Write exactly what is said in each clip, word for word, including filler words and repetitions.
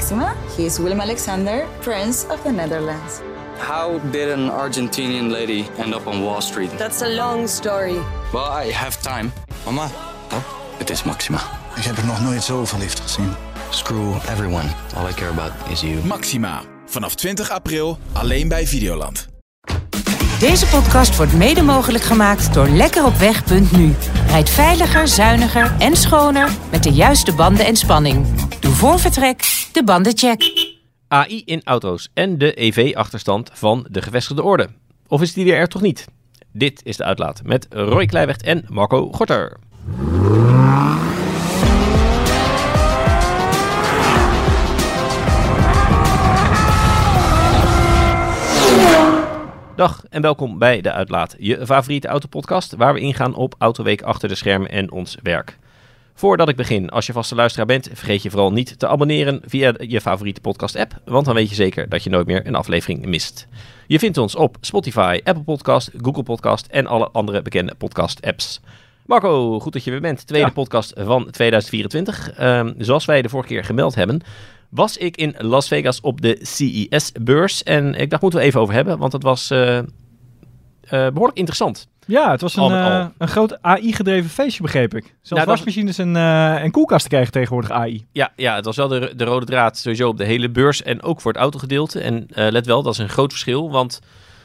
Maxima. He is Willem-Alexander, Prince of the Netherlands. How did an Argentinian lady end up on Wall Street? That's a long story. Well, I have time. Mama, Oh, het is Maxima. ik heb er nog nooit zo verliefd gezien. Screw everyone. All I care about is you. Maxima. Vanaf twintig april alleen bij Videoland. Deze podcast wordt mede mogelijk gemaakt door lekkeropweg punt nu. Rijd veiliger, zuiniger en schoner met de juiste banden en spanning. Doe voor vertrek de bandencheck. A I in auto's en de E V-achterstand van de gevestigde orde. Of is die er toch niet? Dit is de Uitlaat met Roy Kleiweg en Marco Gorter. Dag en welkom bij de Uitlaat, je favoriete autopodcast waar we ingaan op Autoweek achter de schermen en ons werk. Voordat ik begin, als je vaste luisteraar bent, vergeet je vooral niet te abonneren via je favoriete podcast-app, want dan weet je zeker dat je nooit meer een aflevering mist. Je vindt ons op Spotify, Apple Podcast, Google Podcast en alle andere bekende podcast-apps. Marco, goed dat je weer bent. Tweede ja. podcast van tweeduizend vierentwintig. Um, zoals wij de vorige keer gemeld hebben, was ik in Las Vegas op de C E S-beurs. En ik dacht, moeten we even over hebben, want het was uh, uh, behoorlijk interessant. Ja, het was een, uh, een groot A I-gedreven feestje, begreep ik. Zelfs nou, wasmachines was... en, uh, en koelkasten krijgen tegenwoordig A I. Ja, ja, het was wel de, de rode draad sowieso op de hele beurs en ook voor het autogedeelte. En uh, let wel, dat is een groot verschil, want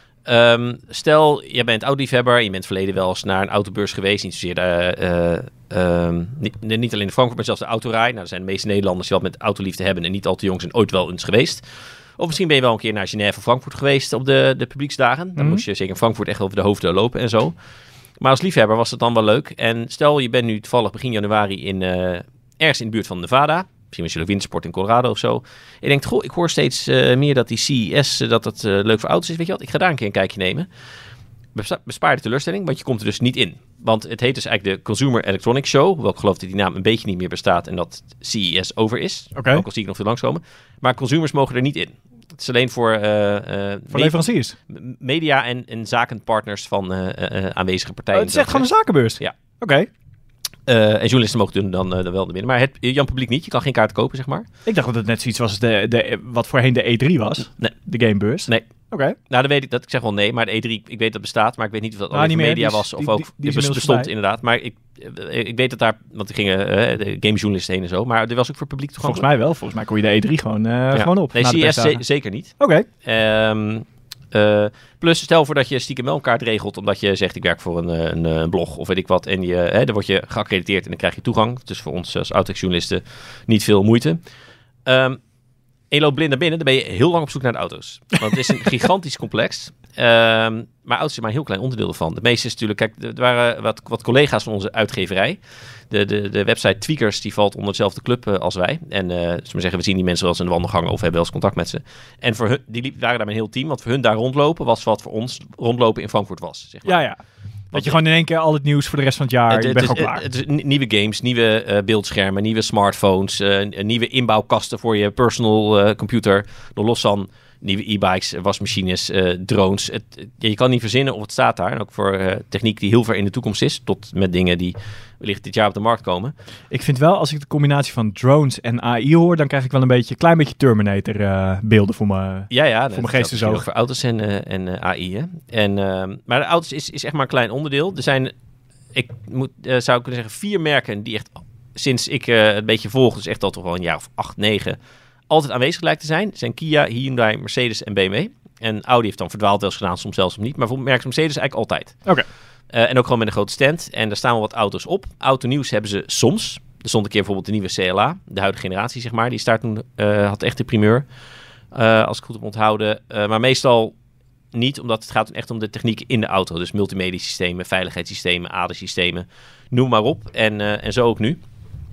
um, stel, je bent autoliefhebber, je bent verleden wel eens naar een autobeurs geweest, niet zozeer de, uh, um, niet, niet alleen in Frankfurt, maar zelfs de autorij. Nou, er zijn de meeste Nederlanders die wat met autoliefde hebben en niet al te jong zijn ooit wel eens geweest. Of misschien ben je wel een keer naar Genève of Frankfurt geweest op de, de publieksdagen. Dan mm-hmm. moest je zeker in Frankfurt echt over de hoofden lopen en zo. Maar als liefhebber was het dan wel leuk. En stel, je bent nu toevallig begin januari in, uh, ergens in de buurt van Nevada. Misschien was je ook wintersport in Colorado of zo. En je denkt, goh, ik hoor steeds uh, meer dat die C E S, uh, dat het uh, leuk voor auto's is. Weet je wat, ik ga daar een keer een kijkje nemen. Bespa- bespaar de teleurstelling, want je komt er dus niet in. Want het heet dus eigenlijk de Consumer Electronics Show. Hoewel ik geloof dat die naam een beetje niet meer bestaat en dat C E S over is. Okay. Ook al zie ik nog veel langskomen. Maar consumers mogen er niet in. Het is alleen voor, uh, uh, voor leveranciers, media en, en zakenpartners van uh, uh, aanwezige partijen. Oh, het is echt gewoon een zakenbeurs? Ja. Oké. Okay. Uh, en journalisten mogen doen dan, uh, dan wel naar binnen. Maar het Jan Publiek niet. Je kan geen kaart kopen, zeg maar. Ik dacht dat het net zoiets was als de, de, wat voorheen de E drie was. Nee. De gamebeurs. Nee. Oké. Okay. Nou, dan weet ik dat. Ik zeg wel nee, maar de E drie, ik weet dat bestaat, maar ik weet niet of dat nou, alleen voor media die, was of die, ook die, die bestond voorbij. Inderdaad. Maar ik, ik weet dat daar, want er gingen uh, de gamejournalisten heen en zo, maar er was ook voor publiek toegankelijk. Volgens mij wel. Volgens mij kon je de E drie gewoon, uh, ja. gewoon op. Nee, C E S z- zeker niet. Oké. Okay. Um, Uh, plus, stel voor dat je stiekem wel een kaart regelt omdat je zegt ik werk voor een, een, een blog of weet ik wat. En je, hè, dan word je geaccrediteerd en dan krijg je toegang. Dus voor ons als Autotech-journalisten niet veel moeite. Um, en je loopt blind naar binnen, dan ben je heel lang op zoek naar de auto's. Want het is een gigantisch complex. Um, maar auto's is maar een heel klein onderdeel ervan. De meeste is natuurlijk, kijk, er waren wat, wat collega's van onze uitgeverij. De, de, de website Tweakers, die valt onder dezelfde club uh, als wij. En uh, zullen we zeggen, we zien die mensen wel eens in de wandelgangen of hebben wel eens contact met ze. En voor hun, die waren daar met een heel team. Want voor hun daar rondlopen was wat voor ons rondlopen in Frankfurt was. Zeg maar. Ja, ja. Dat je gewoon in één keer al het nieuws voor de rest van het jaar, het, je bent gewoon klaar. Het is nieuwe games, nieuwe uh, beeldschermen, nieuwe smartphones, uh, nieuwe inbouwkasten voor je personal uh, computer. Nog los van nieuwe e-bikes, wasmachines, uh, drones. Het, het, je kan niet verzinnen of het staat daar. En ook voor uh, techniek die heel ver in de toekomst is. Tot met dingen die wellicht dit jaar op de markt komen. Ik vind wel, als ik de combinatie van drones en A I hoor, dan krijg ik wel een beetje, klein beetje Terminator uh, beelden voor me. Ja, ja. Voor mijn geestesoog. Ook voor auto's en, uh, en uh, A I. Hè? En, uh, maar de auto's is, is echt maar een klein onderdeel. Er zijn, ik moet, uh, zou kunnen zeggen, vier merken die echt, sinds ik uh, een beetje volg, dus echt al toch wel een jaar of acht, negen, altijd aanwezig lijkt te zijn. Dat zijn Kia, Hyundai, Mercedes en B M W. En Audi heeft dan verdwaald wel eens gedaan, soms zelfs niet. Maar voor merk Mercedes eigenlijk altijd. Oké. Okay. Uh, en ook gewoon met een grote stand. En daar staan wel wat auto's op. Autonieuws hebben ze soms. Er stond een keer bijvoorbeeld de nieuwe C L A. De huidige generatie, zeg maar. Die staat toen, uh, had echt de primeur. Uh, als ik goed heb onthouden. Uh, maar meestal niet, omdat het gaat echt om de techniek in de auto. Dus multimedia systemen, veiligheidssystemen, adersystemen. Noem maar op. En, uh, en zo ook nu.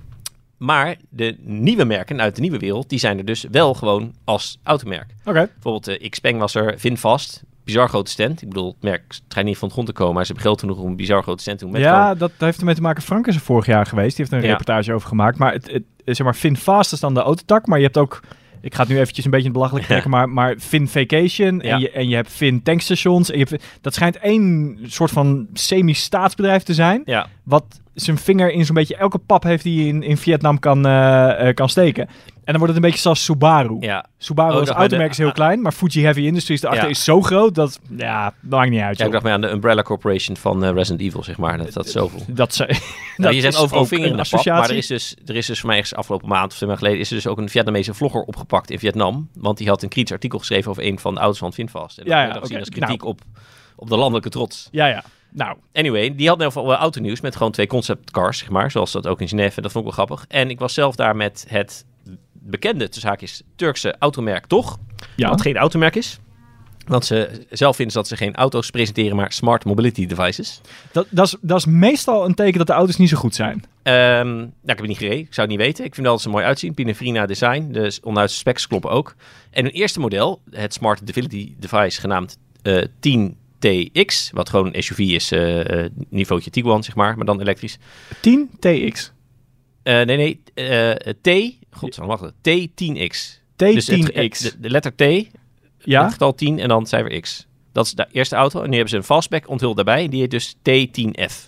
Maar de nieuwe merken uit de nieuwe wereld, die zijn er dus wel gewoon als automerk. Oké. Okay. Bijvoorbeeld uh, Xpeng was er, VinFast, bizar grote stand. Ik bedoel, het merk schijnt niet van de grond te komen, maar ze hebben geld genoeg om een bizar grote stand te doen. Met ja, gewoon... dat heeft ermee te maken. Frank is er vorig jaar geweest, die heeft een ja. reportage over gemaakt. Maar het, het, zeg maar, VinFast is dan de autotak, maar je hebt ook, ik ga het nu eventjes een beetje in het belachelijk trekken, ja. maar, maar VinVacation ja. en, je, en je hebt Vin tankstations. En je hebt, dat schijnt één soort van semi-staatsbedrijf te zijn, ja. wat zijn vinger in zo'n beetje elke pap heeft die hij in, in Vietnam kan, uh, uh, kan steken. En dan wordt het een beetje zoals Subaru. Ja. Subaru Oh, als dat automerk de, is heel uh, klein, maar Fuji Heavy Industries erachter ja. is zo groot dat, ja, maakt niet uit. Ja, ik dacht mij aan de Umbrella Corporation van uh, Resident Evil, zeg maar. Dat, dat is zoveel. Dat ze, Nou, dat je zegt is overal ook vinger in een de pap, associatie. maar er is, dus, er is dus voor mij ergens afgelopen maand of twee maanden geleden is er dus ook een Vietnamese vlogger opgepakt in Vietnam. Want die had een kritisch artikel geschreven over een van de auto's van VinFast. En dat Ja, ja, werd dan gezien oké. als kritiek Nou. op, op de landelijke trots. Ja, ja. Nou, Anyway, die had in ieder geval uh, autonieuws met gewoon twee conceptcars, zeg maar. Zoals dat ook in Genève. Dat vond ik wel grappig. En ik was zelf daar met het bekende, tussen haakjes, Turkse automerk, toch? ja. Wat geen automerk is. Want ze zelf vinden ze dat ze geen auto's presenteren, maar smart mobility devices. Dat, dat, is, dat is meestal een teken dat de auto's niet zo goed zijn. Um, nou, ik heb het niet gereden. Ik zou het niet weten. Ik vind wel dat ze er mooi uitzien. Pininfarina design. De onderhuidse specs kloppen ook. En hun eerste model, het smart mobility device genaamd uh, tien T X. Wat gewoon een S U V is, uh, uh, niveautje Tiguan, zeg maar. Maar dan elektrisch. tien T X. Uh, nee, nee. Uh, T. God, wacht. T tien X. T tien Dus X. het, de, de letter T. Ja? Het getal tien en dan het cijfer X. Dat is de eerste auto. En nu hebben ze een fastback onthuld daarbij. Die heet dus T tien F.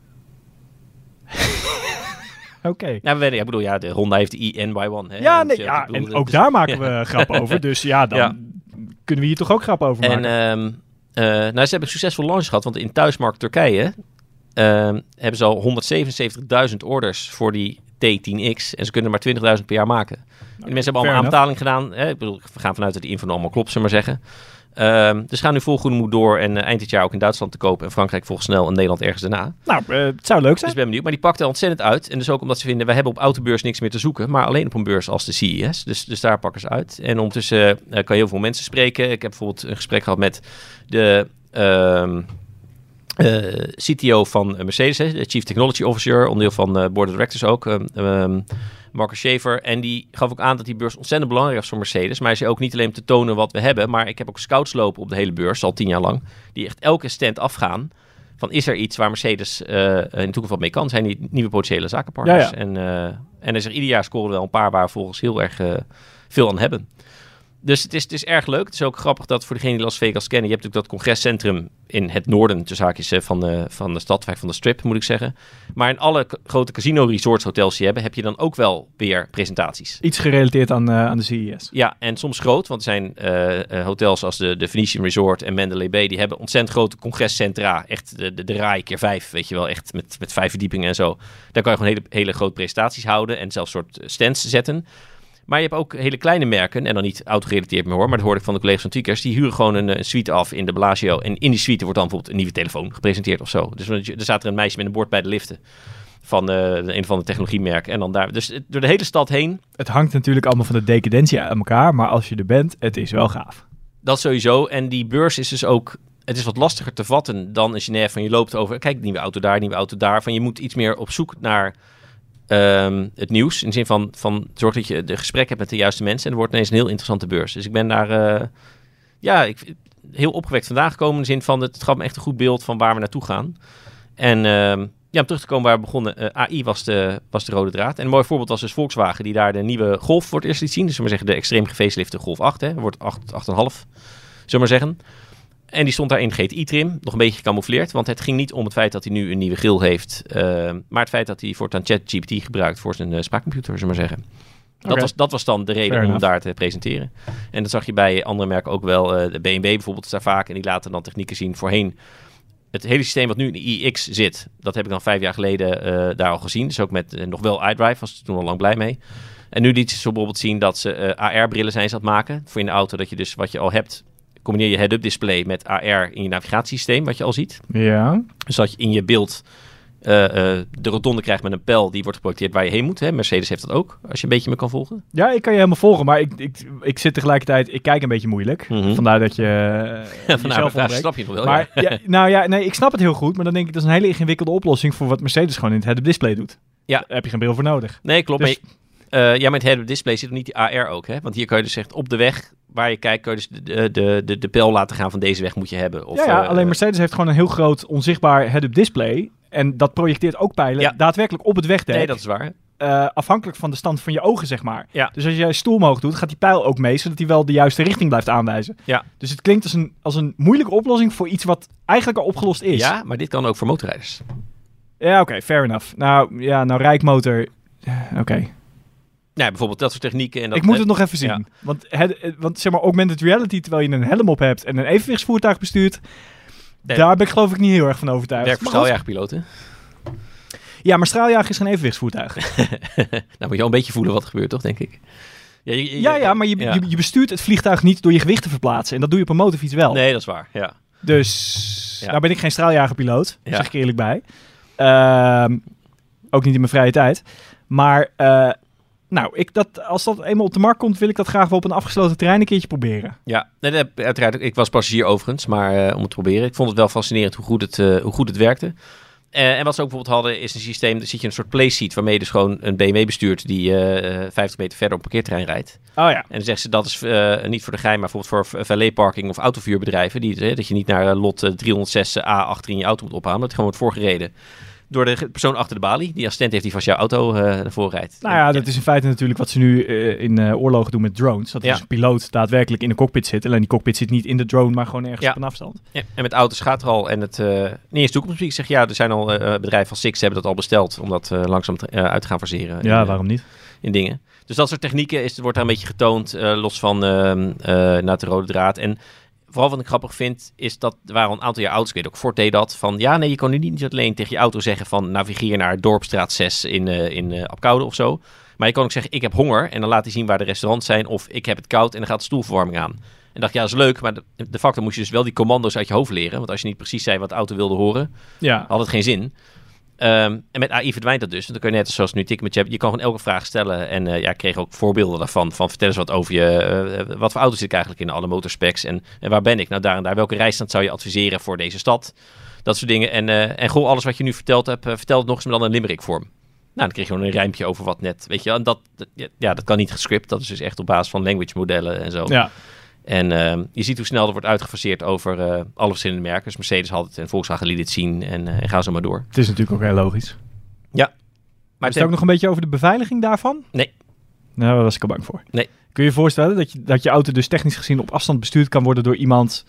Oké. Okay. Nou, we weten, ik bedoel, ja, de Honda heeft de i N Y één. Hè, Ja, en, nee, uh, ja, ik bedoel, en ook dus- daar maken ja. we grappen over. Dus ja, dan Ja. kunnen we hier toch ook grappen over maken. En um, uh, nou, ze hebben een succesvol launch gehad, want in thuismarkt Turkije um, hebben ze al honderdzevenenzeventigduizend orders voor die T tien X en ze kunnen er maar twintigduizend per jaar maken. En die mensen hebben allemaal aanbetaling gedaan. Hè? Ik bedoel, we gaan vanuit dat die info allemaal klopt, zullen we maar zeggen. Um, dus gaan nu vol goede moed door en uh, eind dit jaar ook in Duitsland te kopen en Frankrijk volgens snel en Nederland ergens daarna. Nou, uh, het zou leuk Dus zijn. ik ben benieuwd. Maar die pakt er ontzettend uit. En dus ook omdat ze vinden, we hebben op autobeurs niks meer te zoeken. Maar alleen op een beurs als de C E S. Dus, dus daar pakken ze uit. En ondertussen uh, kan je heel veel mensen spreken. Ik heb bijvoorbeeld een gesprek gehad met de uh, uh, C T O van Mercedes. Hè, de Chief Technology Officer. Onderdeel van uh, Board of Directors ook. Um, um, Marcus Schaefer. En die gaf ook aan dat die beurs ontzettend belangrijk is voor Mercedes. Maar hij zei ook niet alleen om te tonen wat we hebben. Maar ik heb ook scouts lopen op de hele beurs. Al tien jaar lang. Die echt elke stand afgaan. Van is er iets waar Mercedes uh, in de toekomst wat mee kan? Zijn die nieuwe potentiële zakenpartners? Ja, ja. En, uh, en er is er ieder jaar scoren wel een paar waar we volgens heel erg uh, veel aan hebben. Dus het is, het is erg leuk. Het is ook grappig dat voor degenen die Las Vegas kennen, je hebt natuurlijk dat congrescentrum in het noorden, tussen haakjes van de, van de stad, van de strip moet ik zeggen. Maar in alle k- grote casino resorts hotels die hebben, heb je dan ook wel weer presentaties. Iets gerelateerd aan, uh, aan de C E S. Ja, en soms groot, want er zijn uh, uh, hotels als de, de Venetian Resort en Mandalay Bay, die hebben ontzettend grote congrescentra. Echt de, de, de raai keer vijf, weet je wel, echt met, met vijf verdiepingen en zo. Daar kan je gewoon hele, hele grote presentaties houden en zelfs soort stands zetten. Maar je hebt ook hele kleine merken, en dan niet autogerelateerd meer hoor, maar dat hoorde ik van de collega's van Tweakers, die huren gewoon een, een suite af in de Bellagio. En in die suite wordt dan bijvoorbeeld een nieuwe telefoon gepresenteerd of zo. Dus er staat er een meisje met een bord bij de liften van uh, een van de technologiemerken. En dan daar, dus door de hele stad heen. Het hangt natuurlijk allemaal van de decadentie aan elkaar, maar als je er bent, het is wel gaaf. Dat sowieso. En die beurs is dus ook, het is wat lastiger te vatten dan in Genève. Van je loopt over, kijk, nieuwe auto daar, nieuwe auto daar. Van je moet iets meer op zoek naar Um, het nieuws. In de zin van, van zorg dat je de gesprek hebt met de juiste mensen. En het wordt ineens een heel interessante beurs. Dus ik ben daar uh, ja, ik, heel opgewekt vandaan gekomen. In de zin van, het gaf me echt een goed beeld van waar we naartoe gaan. En uh, ja, om terug te komen waar we begonnen. Uh, A I was de, was de rode draad. En een mooi voorbeeld was dus Volkswagen, die daar de nieuwe Golf voor het eerst liet zien. Dus zullen we zeggen de extreem gefacelifte Golf acht. Hè. Wordt acht, acht komma vijf, zullen we maar zeggen. En die stond daar in G T I-trim, nog een beetje gecamoufleerd. Want het ging niet om het feit dat hij nu een nieuwe grill heeft. Uh, maar het feit dat hij voortaan ChatGPT gebruikt voor zijn uh, spraakcomputer, zullen we maar zeggen. Dat, okay. was, dat was dan de reden Fair om enough. Hem daar te presenteren. En dat zag je bij andere merken ook wel. Uh, de B en B bijvoorbeeld is daar vaak. En die laten dan technieken zien voorheen. Het hele systeem wat nu in de I X zit, dat heb ik dan vijf jaar geleden uh, daar al gezien. Dus ook met uh, nog wel iDrive, was er toen al lang blij mee. En nu liet ze bijvoorbeeld zien dat ze uh, A R-brillen zijn ze aan het maken. Voor in de auto, dat je dus wat je al hebt, combineer je head-up display met A R in je navigatiesysteem, wat je al ziet. Ja. Dus dat je in je beeld uh, uh, de rotonde krijgt met een pijl, die wordt geprojecteerd waar je heen moet. Hè? Mercedes heeft dat ook, als je een beetje me kan volgen. Ja, ik kan je helemaal volgen, maar ik, ik, ik zit tegelijkertijd, ik kijk een beetje moeilijk. Mm-hmm. Vandaar dat je uh, Vandaar dat snap je nog wel. Maar, ja. ja, nou ja, nee, ik snap het heel goed, maar dan denk ik, dat is een hele ingewikkelde oplossing voor wat Mercedes gewoon in het head-up display doet. Ja. Daar heb je geen bril voor nodig. Nee, klopt. Dus, maar, uh, ja, met head-up display zit er niet die A R ook, hè? Want hier kan je dus echt op de weg waar je kijkt, kun je dus de, de, de, de pijl laten gaan van deze weg moet je hebben. Of, ja, ja, uh, alleen Mercedes heeft gewoon een heel groot onzichtbaar head-up display. En dat projecteert ook pijlen ja. daadwerkelijk op het wegdek. Nee, dat is waar. Uh, afhankelijk van de stand van je ogen, zeg maar. Ja. Dus als jij stoel omhoog doet, gaat die pijl ook mee, zodat hij wel de juiste richting blijft aanwijzen. Ja. Dus het klinkt als een, als een moeilijke oplossing voor iets wat eigenlijk al opgelost is. Ja, maar dit kan ook voor motorrijders. Ja, oké, okay, fair enough. Nou, ja, nou Rijkmotor, oké. Okay. Ja, bijvoorbeeld dat soort technieken. En dat, ik moet het nog even zien. Ja. Want, het, want zeg maar, augmented reality, terwijl je een helm op hebt en een evenwichtsvoertuig bestuurt, nee. Daar ben ik geloof ik niet heel erg van overtuigd. Werk voor straaljagerpiloten. Ja, maar straaljager is geen evenwichtsvoertuig. Nou moet je al een beetje voelen wat er gebeurt, toch, denk ik. Ja, je, je, ja, ja, maar je, ja. Je, je bestuurt het vliegtuig niet door je gewicht te verplaatsen. En dat doe je op een motorfiets wel. Nee, dat is waar, ja. Dus, ja. nou ben ik geen straaljagerpiloot, ja. zeg ik eerlijk bij. Uh, ook niet in mijn vrije tijd. Maar, uh, nou, ik dat, als dat eenmaal op de markt komt, wil ik dat graag wel op een afgesloten terrein een keertje proberen. Ja, nee, nee, uiteraard. Ik was passagier overigens, maar uh, om het te proberen. Ik vond het wel fascinerend hoe goed het, uh, hoe goed het werkte. Uh, en wat ze ook bijvoorbeeld hadden, is een systeem, daar zit je een soort playseat, waarmee je dus gewoon een B M W bestuurt die uh, vijftig meter verder op een parkeerterrein rijdt. Oh ja. En dan zeggen ze, dat is uh, niet voor de gein, maar bijvoorbeeld voor valetparking of autovuurbedrijven, die, uh, dat je niet naar uh, lot uh, driehonderdzes A achter in je auto moet ophalen, maar dat het gewoon wordt voorgereden door de persoon achter de balie. Die assistent heeft die vast jouw auto uh, ervoor rijdt. Nou ja, dat is in feite natuurlijk wat ze nu uh, in uh, oorlogen doen met drones. Dat er ja. dus een piloot daadwerkelijk in de cockpit zit. Alleen die cockpit zit niet in de drone, maar gewoon ergens ja. op een afstand. Ja, en met auto's gaat er al. En het uh, niet eens toekomstmuziek. Ik zeg ja, er zijn al uh, bedrijven als Sixt hebben dat al besteld. Om dat uh, langzaam te, uh, uit te gaan faseren. Ja, in, waarom niet? In dingen. Dus dat soort technieken is, wordt daar een beetje getoond. Uh, los van uh, uh, naar de rode draad. En vooral wat ik grappig vind, is dat er waren al een aantal jaar auto's, ik weet ook, Ford deed dat, van ja, nee, je kon nu niet alleen tegen je auto zeggen van navigeer naar Dorpstraat zes in, uh, in uh, Apkoude of zo. Maar je kan ook zeggen, ik heb honger en dan laat hij zien waar de restaurants zijn of ik heb het koud en dan gaat de stoelverwarming aan. En dacht, ja, dat is leuk, maar de, de facto moest je dus wel die commando's uit je hoofd leren. Want als je niet precies zei wat de auto wilde horen, ja. had het geen zin. Um, en met A I verdwijnt dat dus. Dan kun je net zoals nu tik met je, je kan gewoon elke vraag stellen. En uh, ja, ik kreeg ook voorbeelden daarvan. Van vertel eens wat over je. Uh, wat voor auto's zit ik eigenlijk in alle motorspecs? En, en waar ben ik? Nou, daar en daar. Welke rijstand zou je adviseren voor deze stad? Dat soort dingen. En, uh, en goh, alles wat je nu verteld hebt, uh, vertel het nog eens, maar dan in limerick vorm. Nou, dan kreeg je gewoon een rijmpje over wat net. Weet je, en dat, dat, ja, dat kan niet gescript. Dat is dus echt op basis van language modellen en zo. Ja. En uh, je ziet hoe snel er wordt uitgefaseerd over uh, alle verschillende merken. Dus Mercedes had het en Volkswagen liet het zien en, uh, en ga zo maar door. Het is natuurlijk ook heel logisch. Ja. Maar is het ook nog een beetje over de beveiliging daarvan? Nee. Nou, daar was ik al bang voor. Nee. Kun je je voorstellen dat je, dat je auto dus technisch gezien op afstand bestuurd kan worden door iemand?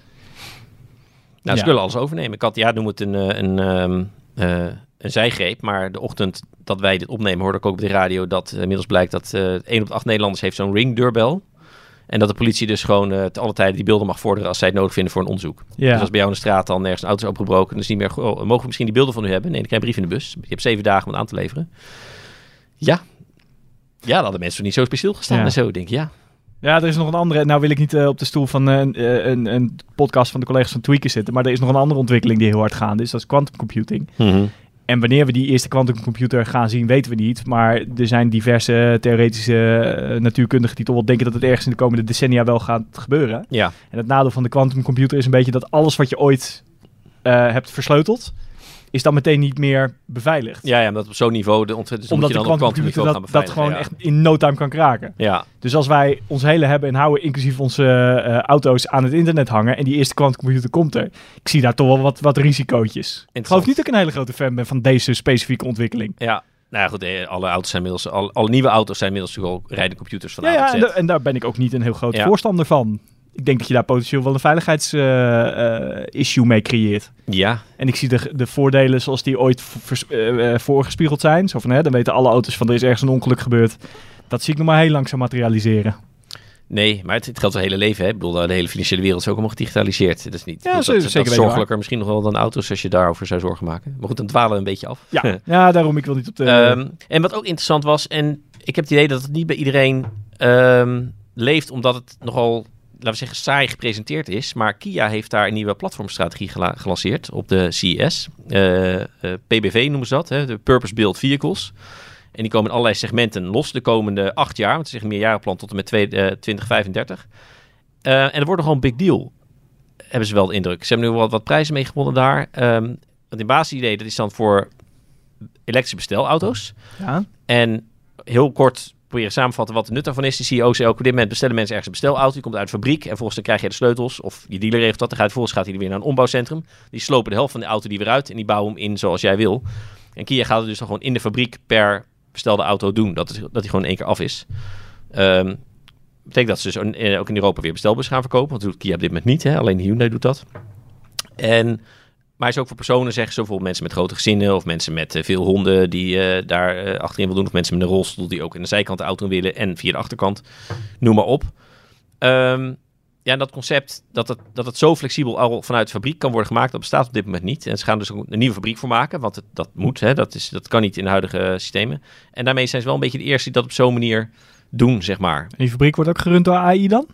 Nou, ze ja. willen alles overnemen. Ik had, ja, noem het een, een, een, uh, een zijgreep. Maar de ochtend dat wij dit opnemen hoorde ik ook op de radio dat uh, inmiddels blijkt dat uh, één op de acht Nederlanders heeft zo'n ring-deurbel. En dat de politie dus gewoon uh, te alle tijden die beelden mag vorderen als zij het nodig vinden voor een onderzoek. Ja. Dus als bij jou in de straat dan nergens een auto is opgebroken, dan is niet meer, oh, mogen we misschien die beelden van u hebben? Nee, dan krijg je een brief in de bus. Je hebt zeven dagen om het aan te leveren. Ja. Ja, dat hadden mensen niet zo speciaal gestaan ja. en zo, denk ik, ja. Ja, er is nog een andere... Nou wil ik niet uh, op de stoel van uh, een, een podcast van de collega's van Tweaker zitten, maar er is nog een andere ontwikkeling die heel hard gaande is. Dat is quantum computing. Mm-hmm. En wanneer we die eerste quantumcomputer gaan zien, weten we niet. Maar er zijn diverse theoretische uh, natuurkundigen die toch wel denken dat het ergens in de komende decennia wel gaat gebeuren. Ja. En het nadeel van de quantumcomputer is een beetje dat alles wat je ooit uh, hebt versleuteld, is dan meteen niet meer beveiligd. Ja, ja, omdat op zo'n niveau, de ontzettend, dus omdat moet je de dan op quantumcomputer dat, dat gewoon ja. echt in no time kan kraken. Ja. Dus als wij ons hele hebben en houden, inclusief onze uh, auto's, aan het internet hangen en die eerste quantumcomputer komt er, ik zie daar toch wel wat, wat risicootjes. Ik geloof niet dat ik een hele grote fan ben van deze specifieke ontwikkeling. Ja. Nou ja, goed, alle auto's zijn inmiddels, alle, alle nieuwe auto's zijn inmiddels natuurlijk al rijdende computers van ja, A tot Z. Ja, en, da- en daar ben ik ook niet een heel groot ja. voorstander van. Ik denk dat je daar potentieel wel een veiligheidsissue uh, uh, mee creëert. Ja. En ik zie de, de voordelen zoals die ooit vers, uh, voorgespiegeld zijn. Zo van, hè, dan weten alle auto's van er is ergens een ongeluk gebeurd. Dat zie ik nog maar heel langzaam materialiseren. Nee, maar het, het geldt het hele leven. Hè? Ik bedoel, de hele financiële wereld is ook allemaal gedigitaliseerd. Dat is niet. Ja, dat, zeker, dat, zeker dat is zorgelijker misschien nog wel dan auto's als je daarover zou zorgen maken. Maar goed, dan dwalen we een beetje af. Ja, ja daarom ik wil niet op de... Um, en wat ook interessant was, en ik heb het idee dat het niet bij iedereen um, leeft, omdat het nogal, laten we zeggen, saai gepresenteerd is. Maar Kia heeft daar een nieuwe platformstrategie gela- gelanceerd op de C E S. Uh, uh, P B V noemen ze dat, hè? De Purpose Built Vehicles. En die komen in allerlei segmenten los de komende acht jaar. Want het is een meerjarenplan tot en met twintig vijfendertig. Uh, en er wordt nogal een big deal, hebben ze wel de indruk. Ze hebben nu wat, wat prijzen mee gewonnen daar. Um, want in basisidee, dat is dan voor elektrische bestelauto's. Ja. En heel kort proberen samenvatten wat de nut daarvan is. De C E O zei ook, op dit moment bestellen mensen ergens een bestelauto. Die komt uit de fabriek en vervolgens dan krijg je de sleutels. Of je dealer regelt dat. Dan gaat vervolgens gaat hij weer naar een ombouwcentrum. Die slopen de helft van de auto die weer uit. En die bouwen hem in zoals jij wil. En Kia gaat het dus dan gewoon in de fabriek per bestelde auto doen. Dat, is, dat die gewoon één keer af is. Um, betekent dat ze dus ook in Europa weer bestelbus gaan verkopen. Want dat doet Kia op dit moment niet. Hè? Alleen Hyundai doet dat. En... Maar is ook voor personen, zeggen ze, bijvoorbeeld mensen met grote gezinnen of mensen met uh, veel honden die uh, daar uh, achterin wil doen. Of mensen met een rolstoel die ook in de zijkant de auto willen en via de achterkant. Noem maar op. Um, ja, dat concept dat het, dat het zo flexibel al vanuit de fabriek kan worden gemaakt, dat bestaat op dit moment niet. En ze gaan dus ook een nieuwe fabriek voor maken, want het, dat moet. Hè, dat, is, dat kan niet in de huidige systemen. En daarmee zijn ze wel een beetje de eerste die dat op zo'n manier doen, zeg maar. En die fabriek wordt ook gerund door A I dan?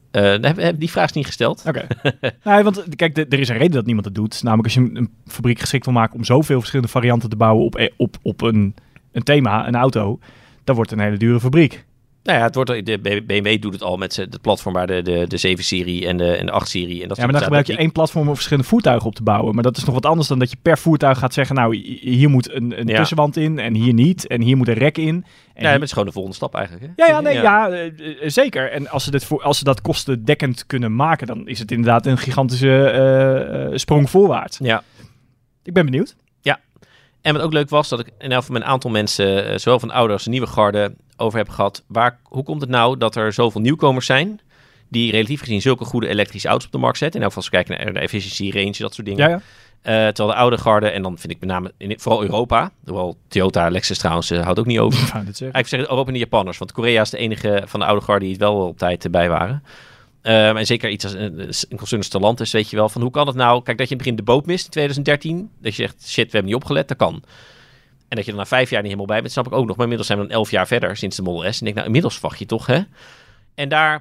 Uh, die vraag is niet gesteld. Oké. Okay. nee, want kijk, de, er is een reden dat niemand het doet. Namelijk als je een, een fabriek geschikt wil maken om zoveel verschillende varianten te bouwen op, op, op een, een thema, een auto, dan wordt het een hele dure fabriek. Nou ja, het wordt, de B M W doet het al met het platform waar de, de, de zeven-serie en de, en de acht-serie. En dat ja, maar dan gebruik je één platform om verschillende voertuigen op te bouwen. Maar dat is nog wat anders dan dat je per voertuig gaat zeggen, nou, hier moet een, een ja. tussenwand in en hier niet. En hier moet een rek in. En ja, hier... dat is gewoon de volgende stap eigenlijk. Hè? Ja, ja, nee, ja. ja uh, zeker. En als ze, dit voor, als ze dat kostendekkend kunnen maken, dan is het inderdaad een gigantische uh, uh, sprong voorwaarts. Ja. Ik ben benieuwd. Ja. En wat ook leuk was, dat ik in elk geval met een aantal mensen, uh, zowel van de oude als de nieuwe garde, over heb gehad. Waar, hoe komt het nou dat er zoveel nieuwkomers zijn die relatief gezien zulke goede elektrische auto's op de markt zetten? In elk geval als we kijken naar de efficiency, range, dat soort dingen. Ja, ja. Uh, terwijl de oude garde, en dan vind ik met name in, vooral Europa, hoewel Toyota, Lexus trouwens, uh, houdt ook niet over. Ja, dat ik zeg Europa en de Japanners, want Korea is de enige van de oude garde die het wel op tijd uh, bij waren. Um, en zeker iets als een, een concern als Stellantis, weet je wel, van hoe kan het nou? Kijk, dat je in het begin de boot mist in twintig dertien, dat je zegt, shit, we hebben niet opgelet, dat kan. En dat je er na vijf jaar niet helemaal bij bent, snap ik ook nog. Maar inmiddels zijn we dan elf jaar verder sinds de Model S. En ik denk, nou, inmiddels verwacht je toch, hè? En daar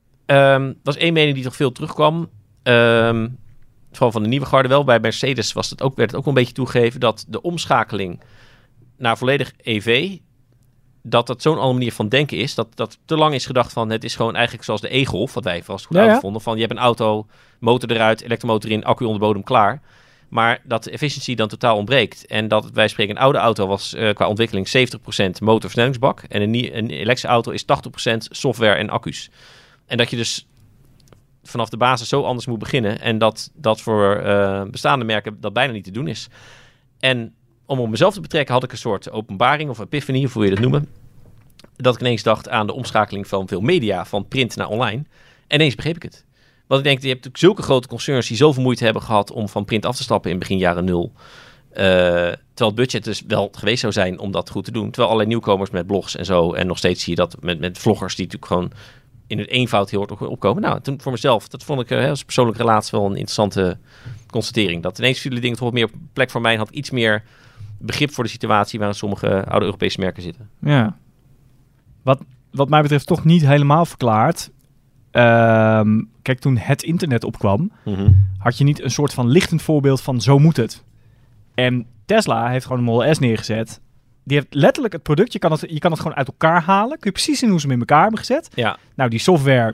um, was één mening die toch veel terugkwam. Um, vooral van de nieuwe garde wel. Bij Mercedes was het ook, werd het ook wel een beetje toegegeven dat de omschakeling naar volledig E V, dat dat zo'n andere manier van denken is. Dat, dat te lang is gedacht van, het is gewoon eigenlijk zoals de E-Golf, wat wij vast goed ja, ja. vonden. Van, je hebt een auto, motor eruit, elektromotor in, accu onder bodem, klaar. Maar dat de efficiëntie dan totaal ontbreekt. En dat, wij spreken, een oude auto was uh, qua ontwikkeling zeventig procent motorversnellingsbak. En een, een elektrische auto is tachtig procent software en accu's. En dat je dus vanaf de basis zo anders moet beginnen. En dat dat voor uh, bestaande merken dat bijna niet te doen is. En om op mezelf te betrekken had ik een soort openbaring of epiphany, of hoe je dat noemen. Dat ik ineens dacht aan de omschakeling van veel media, van print naar online. En ineens begreep ik het. Want ik denk, je hebt natuurlijk zulke grote concerns die zoveel moeite hebben gehad om van print af te stappen in begin jaren nul. Uh, terwijl het budget dus wel geweest zou zijn om dat goed te doen. Terwijl allerlei nieuwkomers met blogs en zo. En nog steeds zie je dat met, met vloggers die natuurlijk gewoon in het eenvoud heel hard opkomen. Nou, toen voor mezelf, dat vond ik uh, als persoonlijke relatie wel een interessante constatering. Dat ineens vielen dingen toch wat meer op plek voor mij. En had iets meer begrip voor de situatie waarin sommige oude Europese merken zitten. Ja. Wat, wat mij betreft toch niet helemaal verklaard. Um, kijk, toen het internet opkwam, mm-hmm. had je niet een soort van lichtend voorbeeld van zo moet het. En Tesla heeft gewoon een Model S neergezet. Die heeft letterlijk het product, je kan het, je kan het gewoon uit elkaar halen. Kun je precies zien hoe ze hem in elkaar hebben gezet. Ja. Nou, die software,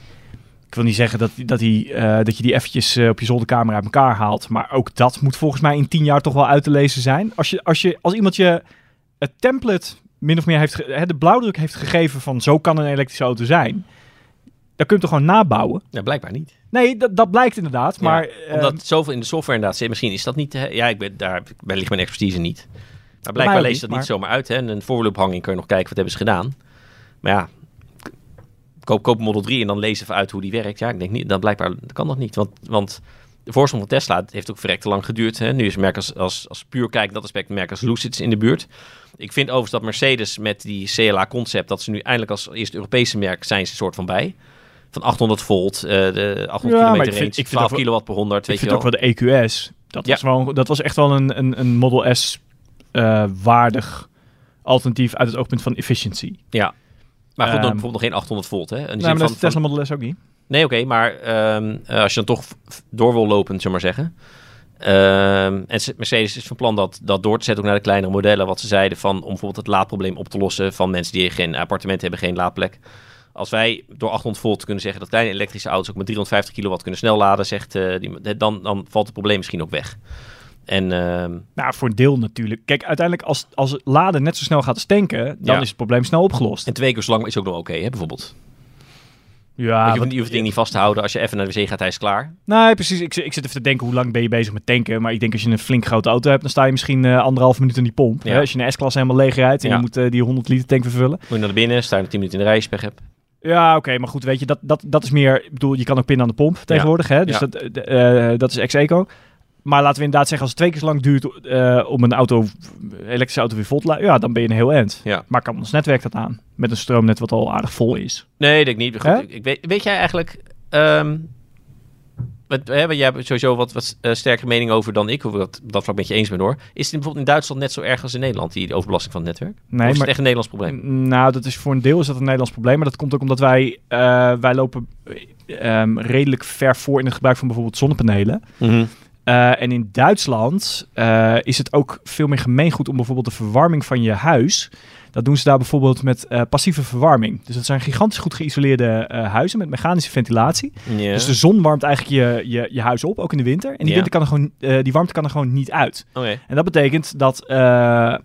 ik wil niet zeggen dat, dat, die, uh, dat je die eventjes uh, op je zolderkamer uit elkaar haalt. Maar ook dat moet volgens mij in tien jaar toch wel uit te lezen zijn. Als, je, als, je, als iemand je het template min of meer heeft, ge- hè, de blauwdruk heeft gegeven van zo kan een elektrische auto zijn, dan kun je het toch gewoon nabouwen? Ja, blijkbaar niet. Nee, dat, dat blijkt inderdaad. Ja, maar, omdat uh, zoveel in de software inderdaad zit. Misschien is dat niet... Hè? Ja, ik ben, daar bij ligt mijn expertise niet. Maar blijkbaar leest dat maar... niet zomaar uit. Hè? En een voorwieloophanging kun je nog kijken wat hebben ze gedaan. Maar ja, koop, koop een Model drie en dan lees even uit hoe die werkt. Ja, ik denk niet, dan blijkbaar dat kan dat niet. Want, want de voorsprong van Tesla heeft ook verrekte lang geduurd. Hè? Nu is een merk als, als, als puur kijken dat aspect, een merk als Lucid in de buurt. Ik vind overigens dat Mercedes met die C L A-concept, dat ze nu eindelijk als eerste Europese merk zijn ze een soort van bij. Van achthonderd volt, uh, de achthonderd ja, kilometer range, ik vind twaalf kilowatt per honderd. Ik weet vind je ook wel de E Q S. Dat, ja. was, wel, dat was echt wel een, een, een Model S uh, waardig alternatief uit het oogpunt van efficiency. Ja, maar goed, um, dan bijvoorbeeld nog geen achthonderd volt. Hè? Nee, maar dat is Tesla Model S ook niet. Nee, oké, okay, maar um, uh, als je dan toch door wil lopen, zullen we maar zeggen. Um, en Mercedes is van plan dat, dat door te zetten ook naar de kleinere modellen. Wat ze zeiden van om bijvoorbeeld het laadprobleem op te lossen van mensen die geen appartement hebben, geen laadplek. Als wij door achthonderd volt kunnen zeggen dat kleine elektrische auto's ook met driehonderdvijftig kilowatt kunnen snel laden, zegt, uh, die, dan, dan valt het probleem misschien ook weg. En, uh, nou, voor een deel natuurlijk. Kijk, uiteindelijk als, als laden net zo snel gaat als tanken, dan ja. is het probleem snel opgelost. En twee keer zo lang is ook nog oké, okay, hè, bijvoorbeeld. Ja, je hoeft, je hoeft het ding niet vast te houden. Als je even naar de wc gaat, hij is klaar. Nee, precies. Ik, ik zit even te denken, hoe lang ben je bezig met tanken? Maar ik denk als je een flink grote auto hebt, dan sta je misschien uh, anderhalf minuut in die pomp. Ja. Hè? Als je een S-klasse helemaal leeg rijdt en ja. je moet uh, die honderd liter tank vervullen. Moet je naar binnen, sta je tien minuten in de rij, pech hebt. Ja, oké, okay, maar goed, weet je, dat, dat, dat is meer... Ik bedoel, je kan ook pinnen aan de pomp tegenwoordig, ja. hè? Dus ja. dat, uh, dat is ex-eco. maar laten we inderdaad zeggen, als het twee keer zo lang duurt uh, om een auto, elektrische auto weer vol te laten, ja, dan ben je een heel eind. Ja. Maar kan ons netwerk dat aan? Met een stroomnet wat al aardig vol is. Nee, denk ik niet. Goed, ik, ik weet, weet jij eigenlijk... Um, wat, hè, jij hebt sowieso wat, wat uh, sterkere mening over dan ik, hoe dat, dat vlak met je eens ben hoor. Is het bijvoorbeeld in Duitsland net zo erg als in Nederland, die overbelasting van het netwerk? Nee, of is maar, het echt een Nederlands probleem? Nou, dat is voor een deel is dat een Nederlands probleem, maar dat komt ook omdat wij, uh, wij lopen um, redelijk ver voor in het gebruik van bijvoorbeeld zonnepanelen. Mm-hmm. Uh, en in Duitsland uh, is het ook veel meer gemeengoed om bijvoorbeeld de verwarming van je huis. Dat doen ze daar bijvoorbeeld met uh, passieve verwarming. Dus dat zijn gigantisch goed geïsoleerde uh, huizen met mechanische ventilatie. Yeah. Dus de zon warmt eigenlijk je, je, je huis op, ook in de winter. En die, Yeah. winter kan er gewoon, uh, die warmte kan er gewoon niet uit. Okay. En dat betekent dat uh,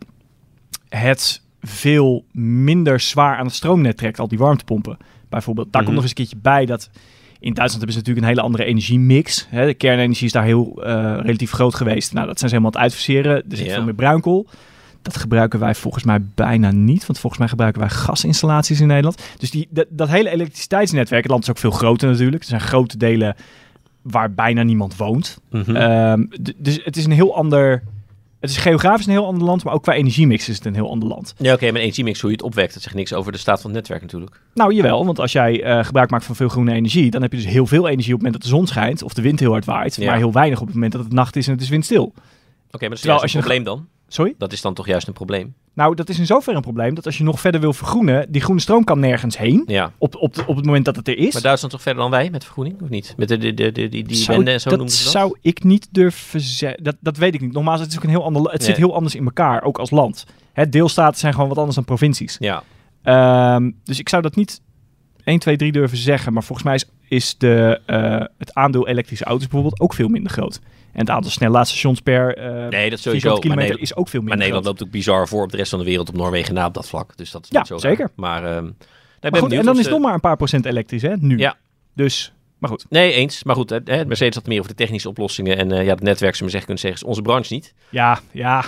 het veel minder zwaar aan het stroomnet trekt, al die warmtepompen. Bijvoorbeeld, daar Mm-hmm. komt nog eens een keertje bij dat... In Duitsland hebben ze natuurlijk een hele andere energiemix. Hè? De kernenergie is daar heel uh, relatief groot geweest. Nou, dat zijn ze helemaal aan het uitfaseren. Er zit Ja. veel meer bruinkool. Dat gebruiken wij volgens mij bijna niet. Want volgens mij gebruiken wij gasinstallaties in Nederland. Dus die, dat, dat hele elektriciteitsnetwerk... Het land is ook veel groter natuurlijk. Er zijn grote delen waar bijna niemand woont. Mm-hmm. Um, d- dus het is een heel ander... Het is geografisch een heel ander land, maar ook qua energiemix is het een heel ander land. Ja, oké, okay, maar energiemix, hoe je het opwekt, dat zegt niks over de staat van het netwerk natuurlijk. Nou, jawel, want als jij uh, gebruik maakt van veel groene energie, dan heb je dus heel veel energie op het moment dat de zon schijnt of de wind heel hard waait, Ja. maar heel weinig op het moment dat het nacht is en het is windstil. Oké, okay, maar dat is Terwijl juist als een je probleem dan? Sorry? Dat is dan toch juist een probleem? Nou, dat is in zoverre een probleem dat als je nog verder wil vergroenen, die groene stroom kan nergens heen Ja. op, op, de, op het moment dat het er is. Maar Duitsland toch verder dan wij met vergroening, of niet? Met de, de, de, de, die, die Zou- wende en zo dat noemen ze dat? zou ik niet durven zeggen. Dat, dat weet ik niet. Nogmaals, het, is ook een heel ander, het Nee. zit heel anders in elkaar, ook als land. Hè, deelstaten zijn gewoon wat anders dan provincies. Ja. Um, dus ik zou dat niet één, twee, drie durven zeggen. Maar volgens mij is, is de, uh, het aandeel elektrische auto's bijvoorbeeld ook veel minder groot. En het aantal snelladestations per uh, Nee, dat sowieso. vierkante Maar, kilometer Nederland, is ook veel maar minder Nederland groot. loopt ook bizar voor op de rest van de wereld, op Noorwegen na op dat vlak. Dus dat is Ja, niet zo zeker. raar. Maar, um, nou, ik ben Maar goed, benieuwd en dan of is ze- het nog maar een paar procent elektrisch, hè, nu. Ja. Dus, maar goed. Nee, eens. Maar goed, hè, hè, Mercedes had meer over de technische oplossingen. En uh, ja, het netwerk, zullen we zeggen, kunnen zeggen, is onze branche niet. Ja, ja.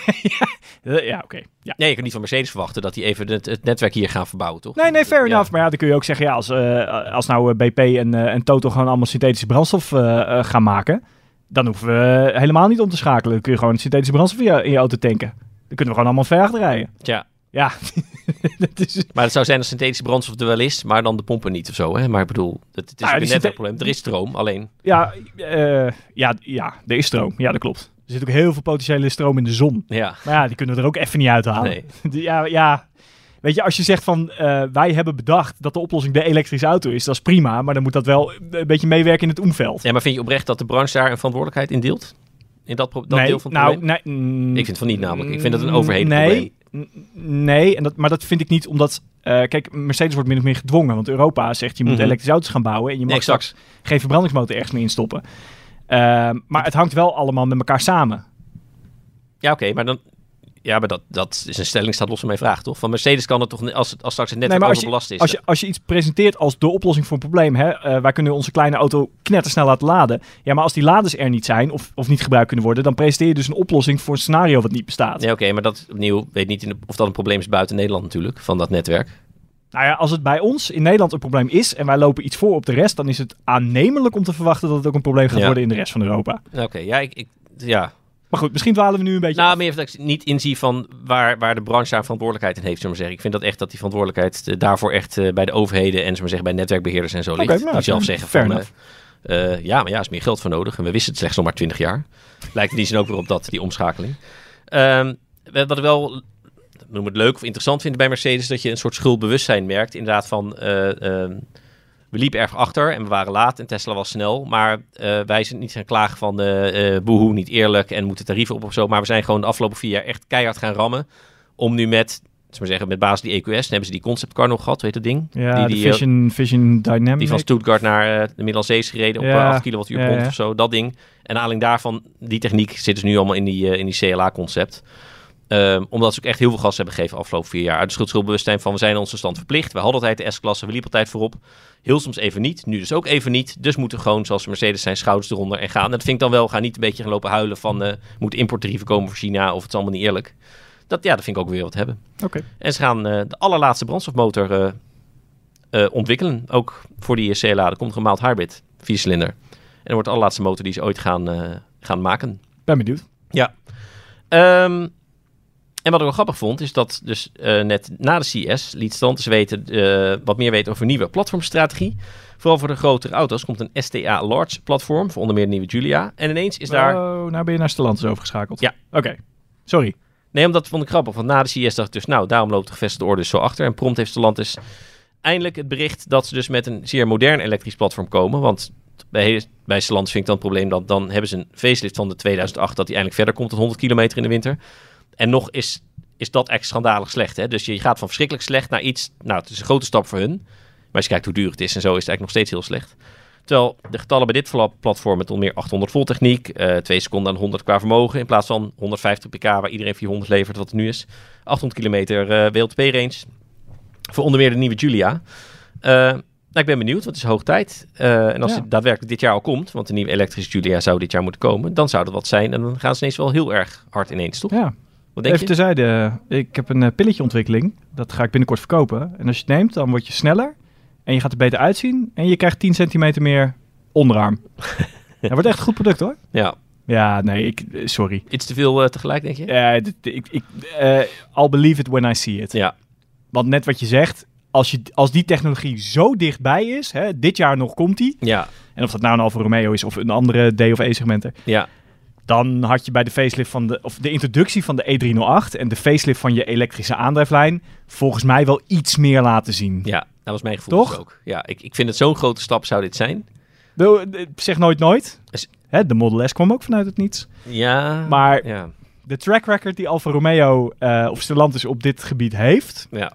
ja, ja oké. Okay. Ja. Nee, je kan niet van Mercedes verwachten dat die even het, het netwerk hier gaan verbouwen, toch? Nee, nee, fair Ja. enough. Maar ja, dan kun je ook zeggen, ja, als, uh, als nou uh, B P en, uh, en Total gewoon allemaal synthetische brandstof uh, uh, gaan maken, dan hoeven we uh, helemaal niet om te schakelen. Dan kun je gewoon synthetische brandstof in je, in je auto tanken. Dan kunnen we gewoon allemaal ver achterrijden. Tja. Ja. dat is... Maar het zou zijn dat synthetische brandstof er wel is, maar dan de pompen niet of zo. Hè? Maar ik bedoel, het, het is Ah, ook die een synthe- netwerkprobleem. Er is stroom, alleen... Ja, uh, ja, ja, er is stroom. Ja, dat klopt. Er zit ook heel veel potentiële stroom in de zon. Ja. Maar ja, die kunnen we er ook even niet uithalen. Nee. Ja, ja. Weet je, als je zegt van uh, wij hebben bedacht dat de oplossing de elektrische auto is, dat is prima. Maar dan moet dat wel een beetje meewerken in het omveld. Ja, maar vind je oprecht dat de branche daar een verantwoordelijkheid in deelt? In dat, pro- dat nee, deel van het nou, probleem? nee, mm, Ik vind van niet namelijk. Ik vind dat een overheden nee, n- nee, en dat, maar dat vind ik niet omdat... Uh, kijk, Mercedes wordt min of meer gedwongen. Want Europa zegt je moet Mm-hmm. elektrische auto's gaan bouwen. En je mag Exact. straks geen verbrandingsmotor ergens meer instoppen. Uh, maar het hangt wel allemaal met elkaar samen. Ja, oké, okay, maar dan... Ja, maar dat, dat is een stelling, staat los van mijn vraag, toch? Van Mercedes kan het toch, als, het, als straks het netwerk Nee, maar als je, overbelast is... als, je, als je iets presenteert als de oplossing voor een probleem... Hè, uh, wij kunnen onze kleine auto knettersnel laten laden. Ja, maar als die laders er niet zijn of, of niet gebruikt kunnen worden... dan presenteer je dus een oplossing voor een scenario wat niet bestaat. Ja, oké, okay, maar dat opnieuw, weet niet in de, of dat een probleem is buiten Nederland natuurlijk, van dat netwerk. Nou ja, als het bij ons in Nederland een probleem is... en wij lopen iets voor op de rest... dan is het aannemelijk om te verwachten dat het ook een probleem gaat Ja. worden in de rest van Europa. Oké, okay, ja, ik... ik ja. Maar goed, misschien dwalen we nu een beetje Nou, af. meer dat ik niet inzie van waar, waar de branche daar verantwoordelijkheid in heeft, zullen we zeggen. Ik vind dat echt dat die verantwoordelijkheid uh, daarvoor echt uh, bij de overheden en zullen we zeggen, bij netwerkbeheerders en zo ligt. Okay, nou, die zelf zeggen fair van, uh, uh, ja, maar ja, er is meer geld voor nodig. En we wisten het slechts nog maar twintig jaar. Lijkt in die zin ook weer op dat, die omschakeling. Um, wat ik wel, noem het leuk of interessant vind bij Mercedes, dat je een soort schuldbewustzijn merkt. Inderdaad van... Uh, uh, We liepen erg achter en we waren laat en Tesla was snel. Maar uh, wij zijn niet gaan klagen van uh, uh, boehoe, niet eerlijk en moeten tarieven op of zo. Maar we zijn gewoon de afgelopen vier jaar echt keihard gaan rammen. Om nu met, maar zeggen, met basis die E Q S, dan hebben ze die conceptcar nog gehad, weet dat ding? Ja, die, de die, Vision, Vision Dynamic. Die van Stuttgart naar uh, de Middellandse Zee gereden op Ja, uh, acht kilowattuur ja, pond ja. of zo, dat ding. En aanleiding daarvan, die techniek zit dus nu allemaal in die, uh, in die C L A-concept. Um, omdat ze ook echt heel veel gas hebben gegeven de afgelopen vier jaar. Uit de schuld schuldbewustzijn van we zijn onze stand verplicht. We hadden altijd de S-klasse, we liepen altijd voorop. Heel soms even niet, nu dus ook even niet. Dus moeten we gewoon, zoals Mercedes zijn, schouders eronder en gaan. En dat vind ik dan wel, ga niet een beetje gaan lopen huilen van... Uh, moet importtarieven komen voor China of het is allemaal niet eerlijk. Dat, ja, dat vind ik ook weer wat hebben. Okay. En ze gaan uh, de allerlaatste brandstofmotor uh, uh, ontwikkelen. Ook voor die C L A. Er komt een mild hybrid, viercilinder. En dat wordt de allerlaatste motor die ze ooit gaan, uh, gaan maken. Ben benieuwd. Ja. Um, en wat ik wel grappig vond, is dat dus uh, net na de C E S liet Stellantis weten, uh, wat meer weten over een nieuwe platformstrategie. Vooral voor de grotere auto's komt een S T A Large platform, voor onder meer de nieuwe Giulia. En ineens is daar... Oh, nou ben je naar Stellantis overgeschakeld. Ja. Oké, okay. Sorry. Nee, omdat vond ik grappig, want na de C E S dacht ik dus, nou, daarom loopt de gevestigde orde dus zo achter. En prompt heeft Stellantis eindelijk het bericht dat ze dus met een zeer modern elektrisch platform komen. Want bij, bij Stellantis vind ik dan het probleem dat dan hebben ze een facelift van de tweeduizend acht dat die eindelijk verder komt tot honderd kilometer in de winter. En nog is, is dat echt schandalig slecht. Hè? Dus je gaat van verschrikkelijk slecht naar iets, nou, het is een grote stap voor hun. Maar als je kijkt hoe duur het is en zo, is het eigenlijk nog steeds heel slecht. Terwijl de getallen bij dit platform met onder meer achthonderd volt techniek, uh, twee seconden aan honderd qua vermogen, in plaats van honderdvijftig pk waar iedereen vierhonderd levert, wat het nu is. achthonderd kilometer uh, W L T P-range. Voor onder meer de nieuwe Giulia. Uh, nou, ik ben benieuwd, want het is hoog tijd. Uh, en als ja. het daadwerkelijk dit jaar al komt, want de nieuwe elektrische Giulia zou dit jaar moeten komen, dan zou dat wat zijn. En dan gaan ze ineens wel heel erg hard ineens, toch? Ja. Wat denk Even terzijde, ik heb een uh, pilletje ontwikkeling. Dat ga ik binnenkort verkopen. En als je het neemt, dan word je sneller. En je gaat er beter uitzien. En je krijgt tien centimeter meer onderarm. Dat wordt echt een goed product, hoor. Ja. Ja, nee, ik, sorry. Iets te veel uh, tegelijk, denk je? Ja, uh, ik, ik, uh, I'll believe it when I see it. Ja. Want net wat je zegt, als, je, als die technologie zo dichtbij is, hè, dit jaar nog komt die. Ja. En of dat nou een Alfa Romeo is of een andere D of E-segmenten. Ja. Dan had je bij de facelift van de, of de introductie van de E driehonderdacht en de facelift van je elektrische aandrijflijn volgens mij wel iets meer laten zien. Ja, dat was mijn gevoel. Toch? Dus ook. Ja, ik, ik vind het zo'n grote stap zou dit zijn. Zeg nooit nooit. Hè, de Model S kwam ook vanuit het niets. Ja. Maar ja. de track record die Alfa Romeo uh, of Stellantis op dit gebied heeft, ja.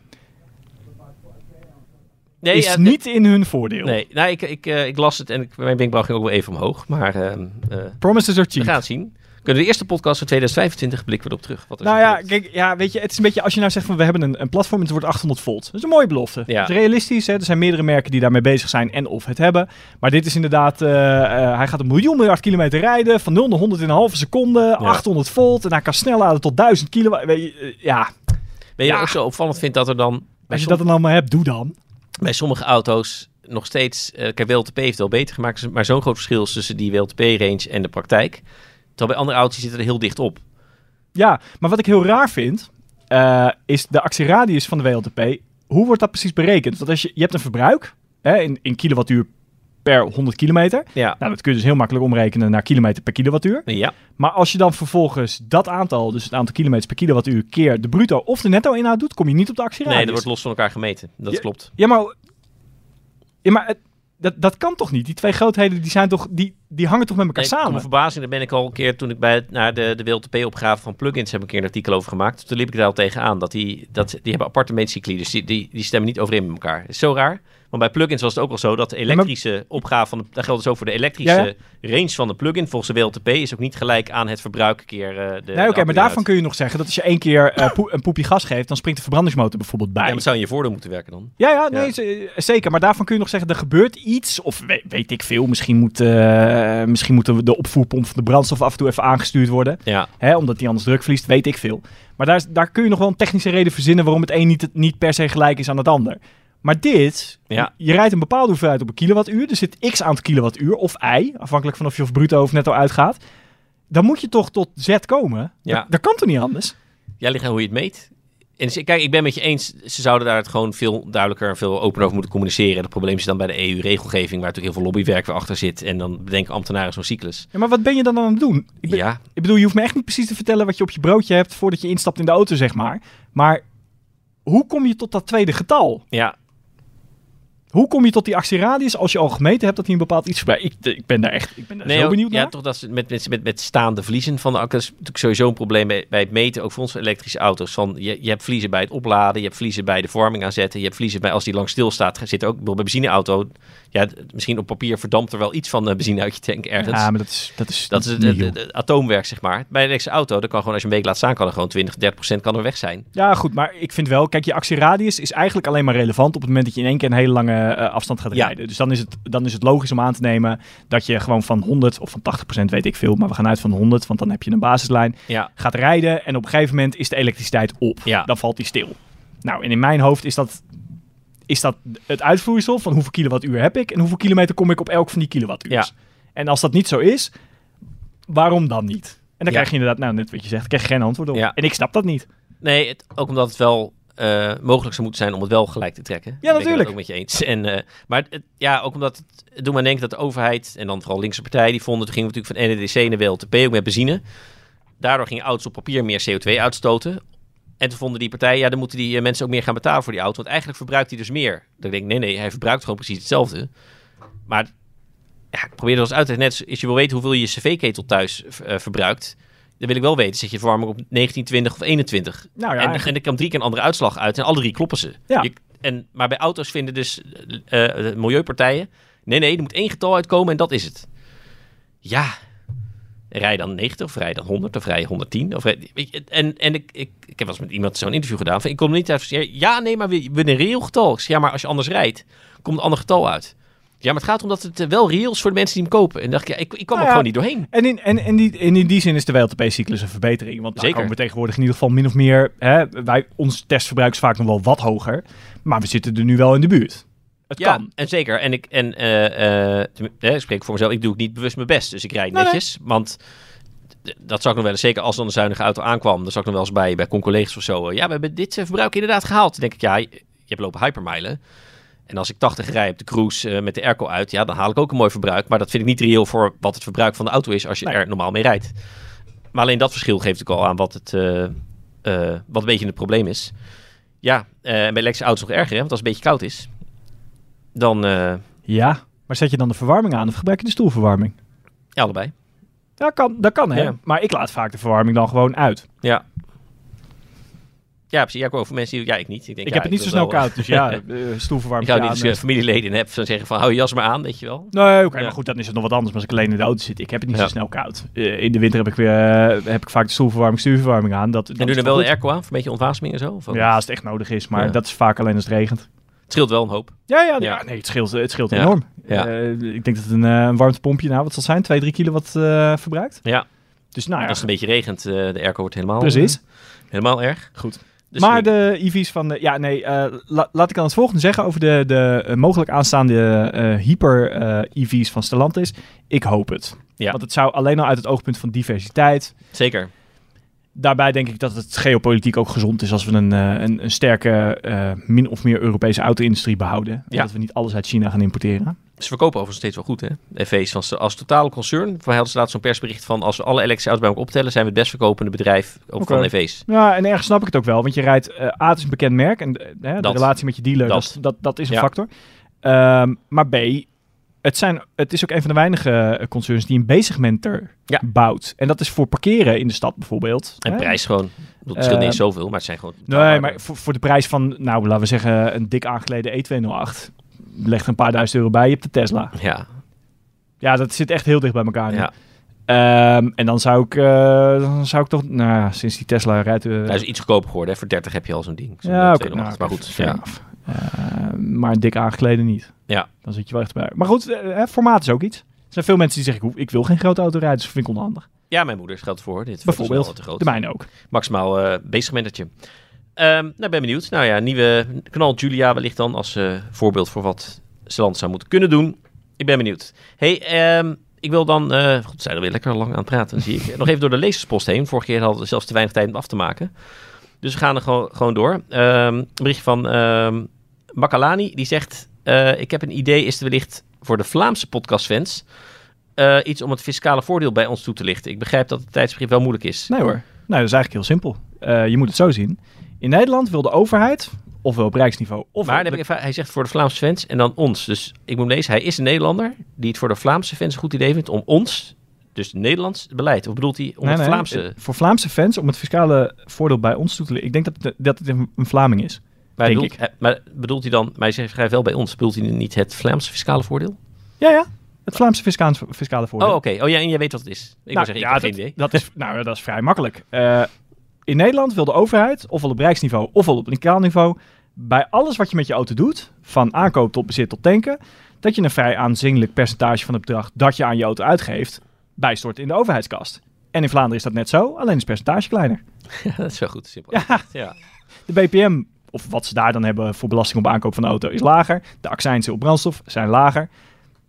Nee, is ja, niet in hun voordeel. Nee, nou, ik, ik, uh, ik las het en ik, mijn wenkbrauw ging ook wel even omhoog. Maar uh, uh, promises are cheap. We gaan het zien. Kunnen we de eerste podcast van tweeduizend vijfentwintig blikken we erop terug? Wat er nou ja, kijk, ja, weet je, het is een beetje als je nou zegt van we hebben een, een platform en het wordt achthonderd volt. Dat is een mooie belofte. Ja. Het is realistisch, hè? Er zijn meerdere merken die daarmee bezig zijn en of het hebben. Maar dit is inderdaad, uh, uh, hij gaat een miljoen miljard kilometer rijden, van nul naar honderd in een halve seconde, ja. achthonderd volt en hij kan snel laden tot duizend kilowatt. Weet je, uh, ja. Ben je ja. ook zo opvallend vindt dat er dan... Als je dat dan allemaal hebt, doe dan. Bij sommige auto's nog steeds... Uh, kijk, W L T P heeft het wel beter gemaakt, maar zo'n groot verschil is tussen die W L T P-range en de praktijk. Terwijl bij andere auto's zitten er heel dicht op. Ja, maar wat ik heel raar vind, uh, is de actieradius van de W L T P. Hoe wordt dat precies berekend? Want als je, je hebt een verbruik hè, in, in kilowattuur per honderd kilometer. Ja. Nou, dat kun je dus heel makkelijk omrekenen naar kilometer per kilowattuur. Ja. Maar als je dan vervolgens dat aantal, dus het aantal kilometers per kilowattuur, keer de bruto of de netto inhoud doet, kom je niet op de actieradius. Nee, dat wordt los van elkaar gemeten. Dat ja, klopt. Ja, maar... Ja, maar het, dat, dat kan toch niet? Die twee grootheden die zijn toch, die, die hangen toch met elkaar nee, samen? Tot mijn verbazing, daar ben ik al een keer, toen ik bij het, naar de, de W L T P-opgave van plugins heb een keer een artikel over gemaakt. Toen liep ik daar al tegenaan. Dat die, dat, die hebben aparte meetcycli, dus die, die, die stemmen niet overeen met elkaar. Dat is zo raar. Want bij plugins was het ook al zo dat de elektrische ja, maar... opgave van de, dat geldt dus ook voor de elektrische ja, ja. range van de plugin. Volgens de W L T P is ook niet gelijk aan het verbruik keer uh, de. Nee, oké, okay, maar daarvan kun je nog zeggen dat als je één keer uh, poe- een poepje gas geeft, dan springt de verbrandingsmotor bijvoorbeeld bij. Ja, maar het zou in je voordeel moeten werken dan. Ja, ja, nee, ja. Z- zeker. Maar daarvan kun je nog zeggen, er gebeurt iets, of weet, weet ik veel. Misschien moet, uh, misschien moet de opvoerpomp van de brandstof af en toe even aangestuurd worden. Ja. Hè, omdat die anders druk verliest, weet ik veel. Maar daar, daar kun je nog wel een technische reden verzinnen waarom het een niet, niet per se gelijk is aan het ander. Maar dit, ja. je rijdt een bepaalde hoeveelheid op een kilowattuur. Er zit x aantal kilowattuur of y, afhankelijk van of je of bruto of netto uitgaat. Dan moet je toch tot Z komen. Ja. Dat, dat kan toch niet anders? Ja, ligt aan hoe je het meet. En kijk, ik ben met je eens, ze zouden daar het gewoon veel duidelijker en veel opener over moeten communiceren. Het probleem is dan bij de E U-regelgeving, waar natuurlijk heel veel lobbywerk weer achter zit. En dan bedenken ambtenaren zo'n cyclus. Ja, maar wat ben je dan aan het doen? Ik, ben, ja. ik bedoel, je hoeft me echt niet precies te vertellen wat je op je broodje hebt voordat je instapt in de auto, zeg maar. Maar hoe kom je tot dat tweede getal? Ja. Hoe kom je tot die actieradius als je al gemeten hebt dat hij een bepaald iets verbruikt? Ik, ik ben daar echt ik ben daar nee, zo benieuwd naar. Ja, toch dat ze met, met, met, met staande vliezen van de accu's. Natuurlijk sowieso een probleem bij, bij het meten, ook voor onze elektrische auto's. Van, je, je hebt vliezen bij het opladen, je hebt vliezen bij de verwarming aanzetten, je hebt vliezen bij als die lang stilstaat. Zit ook bij benzineauto. Ja, misschien op papier verdampt er wel iets van de benzine uit je tank ergens. Ja, maar dat is dat is dat is het, het, het, het atoomwerk, zeg maar. Bij een elektrische auto, dan kan gewoon als je een week laat staan, kan er gewoon twintig, dertig procent kan er weg zijn. Ja, goed, maar ik vind wel, kijk, je actieradius is eigenlijk alleen maar relevant op het moment dat je in één keer een hele lange uh, afstand gaat. Ja. Dus dan is, het, dan is het logisch om aan te nemen dat je gewoon van honderd of van tachtig procent, weet ik veel, maar we gaan uit van honderd, want dan heb je een basislijn, ja. gaat rijden en op een gegeven moment is de elektriciteit op. Ja. Dan valt die stil. Nou, en in mijn hoofd is dat, is dat het uitvloeisel van hoeveel kilowattuur heb ik en hoeveel kilometer kom ik op elk van die kilowattuurs. Ja. En als dat niet zo is, waarom dan niet? En dan Ja. krijg je inderdaad, nou net wat je zegt, krijg je geen antwoord op. Ja. En ik snap dat niet. Nee, het, ook omdat het wel uh, mogelijk zou moeten zijn om het wel gelijk te trekken. Ja, Ben ik natuurlijk. het ook met je eens. En, uh, maar het, ja, ook omdat het, het doet me denken dat de overheid en dan vooral linkse partijen die vonden, toen gingen we natuurlijk van N E D C naar W L T P, ook met benzine. Daardoor gingen auto's op papier meer C O twee uitstoten. En toen vonden die partijen, ja, dan moeten die uh, mensen ook meer gaan betalen voor die auto. Want eigenlijk verbruikt hij dus meer. Dan denk ik, nee, nee, hij verbruikt gewoon precies hetzelfde. Maar ja, ik probeer er eens uit te leggen. Net als je wil weten hoeveel je je cv-ketel thuis uh, verbruikt, dan wil ik wel weten, zet je verwarming op negentien, twintig of eenentwintig. Nou ja, en, eigenlijk- en er kan drie keer een andere uitslag uit en alle drie kloppen ze. Ja. Je, en, maar bij auto's vinden dus uh, de milieupartijen, nee, nee, er moet één getal uitkomen en dat is het. Ja, rij je dan negentig of rij je dan honderd of rij je honderdtien? Of rij, weet je, en en ik, ik, ik heb wel eens met iemand zo'n interview gedaan. Van, ik kom er niet uit. Ja, nee, maar we hebben een reëel getal. Ik zeg, ja, maar als je anders rijdt, komt een ander getal uit. Ja, maar het gaat om dat het uh, wel reëel is voor de mensen die hem kopen. En dacht ik, ja, ik, ik kwam Nou er ja, gewoon niet doorheen. En in, en, en, die, en in die zin is de W L T P-cyclus een verbetering. Want daar Zeker. komen we tegenwoordig in ieder geval min of meer... Hè, wij, ons testverbruik is vaak nog wel wat hoger. Maar we zitten er nu wel in de buurt. Het Ja, kan. en zeker. En ik, en, uh, uh, tenmin- eh, ik spreek voor mezelf, ik doe het niet bewust mijn best. Dus ik rijd Nee, netjes. Want d- dat zou ik nog wel eens, zeker als dan een zuinige auto aankwam, dan zou ik nog wel eens bij, bij con-collega's of zo. uh, ja, we hebben dit uh, verbruik inderdaad gehaald. Dan denk ik, ja, je, je hebt lopen hypermilen. En als ik tachtig rij op de cruise uh, met de airco uit, ja, dan haal ik ook een mooi verbruik. Maar dat vind ik niet reëel voor wat het verbruik van de auto is als je Nee. er normaal mee rijdt. Maar alleen dat verschil geeft ook al aan wat het, uh, uh, wat een beetje het probleem is. Ja, uh, bij elektrische auto's nog erger, hè? Want als het een beetje koud is, dan uh, Ja, maar zet je dan de verwarming aan of gebruik je de stoelverwarming? ja, allebei. Ja, kan, dat kan, hè. Ja. Maar ik laat vaak de verwarming dan gewoon uit. Ja. Ja, precies. Ja, ik hoor voor mensen die... Ja, ik niet. Ik, denk, Ik ja, heb het niet zo wil snel wel, koud, dus ja, uh, Ik stoelverwarming hou aan. niet als je familieleden hebt van zeggen van hou je jas maar aan, weet je wel. Nee, oké, Ja. maar goed, dan is het nog wat anders. Maar als ik alleen in de auto zit, ik heb het niet Ja. zo snel koud. Uh, in de winter heb ik, weer, uh, heb ik vaak de stoelverwarming, stuurverwarming aan. Dat, dat En doe is dan toch wel de goed? airco aan voor een beetje ontwaseming en zo? Of ook Ja, niet? als het echt nodig is, maar Ja. dat is vaak alleen als het regent. Het scheelt wel een hoop. Ja, ja, Ja. ja. nee, het scheelt, het scheelt Ja. enorm. Ja. Uh, ik denk dat een, uh, een warmtepompje, nou wat zal het zijn, twee, drie kilowatt uh, verbruikt. Ja. Dus nou ja, Als het een beetje regent, uh, de airco wordt helemaal... precies. uh, helemaal erg. Goed. Dus maar ik- de E V's van de... Ja, nee, uh, la- laat ik dan het volgende zeggen over de, de uh, mogelijk aanstaande uh, hyper-E V's van Stellantis. Ik hoop het. Ja. Want het zou alleen al uit het oogpunt van diversiteit... Zeker. Daarbij denk ik dat het geopolitiek ook gezond is als we een, uh, een, een sterke, uh, min of meer Europese auto-industrie behouden. En Ja. dat we niet alles uit China gaan importeren. Ze verkopen overigens steeds wel goed, hè? E V's van, als totale concern. Voor mij hadden ze laatst zo'n persbericht van als we alle elektrische auto's bij elkaar optellen, zijn we het best verkopende bedrijf ook Oké. van E V's. Ja, en ergens snap ik het ook wel. Want je rijdt... Uh, A, het is een bekend merk. En uh, de Dat. relatie met je dealer, dat, Dat. is- dat, dat is een Ja. factor. Um, maar B... Het, zijn, het is ook een van de weinige uh, concerns die een B-segmenter Ja. bouwt. En dat is voor parkeren in de stad bijvoorbeeld. En Hè? prijs gewoon. Ik bedoel, Het scheelt niet eens Uh, zoveel, maar het zijn gewoon... Nee, maar voor, voor de prijs van, nou, laten we zeggen, een dik aangeleden E tweehonderdacht. Leg er een paar duizend euro bij, je hebt de Tesla. Ja, Ja, dat zit echt heel dicht bij elkaar nu. ja. Ehm, en dan zou ik, uh, dan zou ik toch, nou, ja, sinds die Tesla rijdt... Uh, Hij is iets goedkoper geworden. Hè? Voor dertig heb je al zo'n ding. Zo'n ja, oké. tweehonderd, nou, maar goed. fair Ja. enough. Uh, maar een dik aangeleden niet. Ja. Dan zit je wel echt bij. Maar goed, uh, hè, formaat is ook iets. Er zijn veel mensen die zeggen, ik, hoef- ik wil geen grote auto rijden, dus dat vind ik onhandig. ja, mijn moeder geldt voor. Dit Bijvoorbeeld, is wel te groot. de mijne ook. Maximaal uh, bezigmentertje. Um, nou, ben benieuwd. Nou ja, nieuwe kanaal Julia wellicht dan als uh, voorbeeld voor wat Stellantis zou moeten kunnen doen. Ik ben benieuwd. Hey, um, ik wil dan... Uh, goed, we zijn er weer lekker lang aan het praten, zie ik. Nog even door de lezerspost heen. Vorige keer hadden we zelfs te weinig tijd om af te maken. Dus we gaan er gewoon, gewoon door. Um, een berichtje van um, Makalani. Die zegt... Uh, ik heb een idee, is er wellicht voor de Vlaamse podcastfans... Uh, iets om het fiscale voordeel bij ons toe te lichten. Ik begrijp dat het tijdsbegrip wel moeilijk is. Nee hoor. Nou, dat is eigenlijk heel simpel. Uh, je moet het zo zien. In Nederland wil de overheid, ofwel op rijksniveau... Ofwel Maar dan heb ik even, hij zegt voor de Vlaamse fans en dan ons. Dus ik moet lezen, hij is een Nederlander die het voor de Vlaamse fans een goed idee vindt om ons, dus Nederlands beleid. Of bedoelt hij om Nee, het nee, Vlaamse... uh, voor Vlaamse fans, om het fiscale voordeel bij ons toe te lichten... Ik denk dat het, dat het een, een Vlaming is. maar, denk bedoelt, ik. eh, maar bedoelt hij dan, maar hij zegt schrijft wel bij ons, bedoelt hij niet het Vlaamse fiscale voordeel? Ja, ja. Het Vlaamse fiscale, fiscale voordeel. Oh, oké. Oh ja, en jij weet wat het is. Ik Nou, wil zeggen, ik ja, heb dat, geen idee. dat is, nou, dat is vrij makkelijk. Uh, in Nederland wil de overheid, ofwel op rijksniveau, ofwel op lokaal niveau... bij alles wat je met je auto doet, van aankoop tot bezit tot tanken... dat je een vrij aanzienlijk percentage van het bedrag dat je aan je auto uitgeeft... bijstort in de overheidskast. En in Vlaanderen is dat net zo, alleen is het percentage kleiner. Ja, dat is wel goed. Simpel. Ja. Ja. De B P M, of wat ze daar dan hebben voor belasting op aankoop van de auto, is lager. De accijnsen op brandstof zijn lager.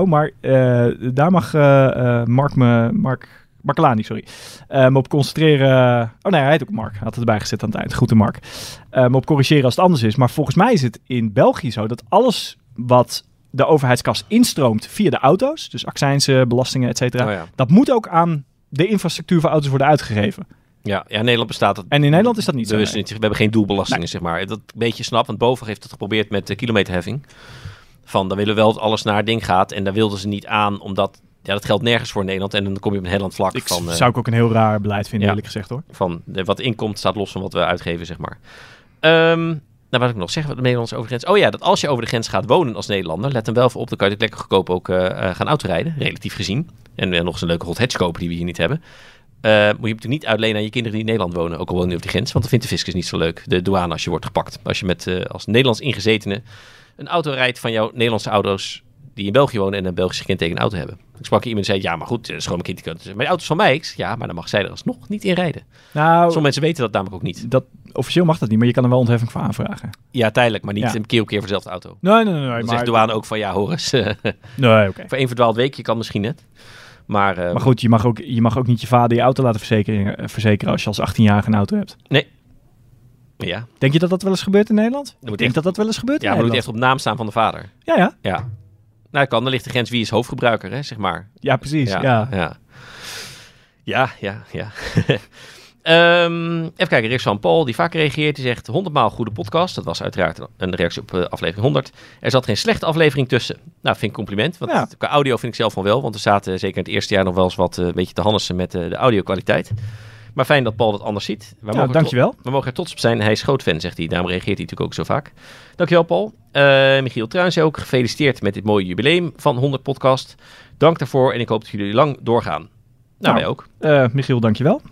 zo, maar uh, daar mag uh, uh, Mark me... Mark... Markelani, sorry. Uh, me op concentreren... Oh nee, hij heet ook Mark. Hij had het erbij gezet aan het eind. Groeten Mark. Uh, me op corrigeren als het anders is. Maar volgens mij is het in België zo dat alles wat de overheidskas instroomt via de auto's, dus accijnsen, belastingen, et cetera, Oh ja. dat moet ook aan de infrastructuur voor auto's worden uitgegeven. Ja, ja, in Nederland bestaat het. En in Nederland is dat niet zo. Dus nee. niet, we hebben geen doelbelastingen, Nee. zeg maar. Dat een beetje snap, want Boven heeft het geprobeerd met de kilometerheffing. Van, dan willen we wel dat alles naar het ding gaat. En daar wilden ze niet aan, omdat... Ja, dat geldt nergens voor Nederland. En dan kom je op een heel ander vlak Ik van... Uh, zou ik ook een heel raar beleid vinden, ja. eerlijk gezegd hoor. van de, wat inkomt staat los van wat we uitgeven, zeg maar. Um, nou, wat ik nog zeggen, wat de Nederlandse overgrens... Oh ja, dat als je over de grens gaat wonen als Nederlander, let hem wel even op, dan kan je ook lekker goedkoop ook uh, uh, gaan autorijden, relatief gezien. En uh, nog eens een leuke hot hatch kopen die we hier niet hebben. Uh, moet je natuurlijk niet uitlenen aan je kinderen die in Nederland wonen, ook al wonen die op die grens, want dan vindt de fiscus niet zo leuk, de douane, als je wordt gepakt. Als je met uh, als Nederlands ingezetene een auto rijdt van jouw Nederlandse ouders die in België wonen en een Belgische gekenteken auto hebben. Ik sprak iemand die zei, ja, maar goed, dat is gewoon mijn kind. Maar de auto is van mij. Ik zei, ja, maar dan mag zij er alsnog niet in rijden. Nou, Sommige mensen weten dat namelijk ook niet. dat, officieel mag dat niet, maar je kan er wel ontheffing voor aanvragen. Ja, tijdelijk, maar niet Ja. een keer op keer voor dezelfde auto. Nee, nee, nee. nee Dan maar, zegt de douane ook van, ja, hoor eens. Nee, oké. Okay. Voor één verdwaald weekje kan misschien net. Maar, uh, Maar goed, je mag, ook, je mag ook niet je vader je auto laten verzekeren, verzekeren als je als achttienjarige een auto hebt. Nee. Ja. Denk je dat dat wel eens gebeurt in Nederland? moet Ik denk echt- dat dat wel eens gebeurt Ja, in maar moet Nederland. echt op naam staan van de vader. Ja, ja. Ja. Nou, kan. Dan ligt de grens wie is hoofdgebruiker, hè, zeg maar. Ja, precies. Ja. Ja, ja. Ja, ja, ja. um, even kijken, Rick van Paul, die vaak reageert. Die zegt, honderdmaal goede podcast. Dat was uiteraard een reactie op uh, aflevering honderd. Er zat geen slechte aflevering tussen. Nou, vind ik een compliment. Want Ja. qua audio vind ik zelf van wel. Want we zaten zeker in het eerste jaar nog wel eens wat uh, een beetje te hannissen met uh, de audio-kwaliteit. Maar fijn dat Paul dat anders ziet. We Ja, mogen dankjewel. tro- we mogen er trots op zijn. Hij is groot fan, zegt hij. Daarom reageert hij natuurlijk ook zo vaak. Dankjewel, Paul. Uh, Michiel Truijns ook. Gefeliciteerd met dit mooie jubileum van honderd podcast. Dank daarvoor en ik hoop dat jullie lang doorgaan. Nou, Nou, wij ook. Uh, Michiel, dankjewel.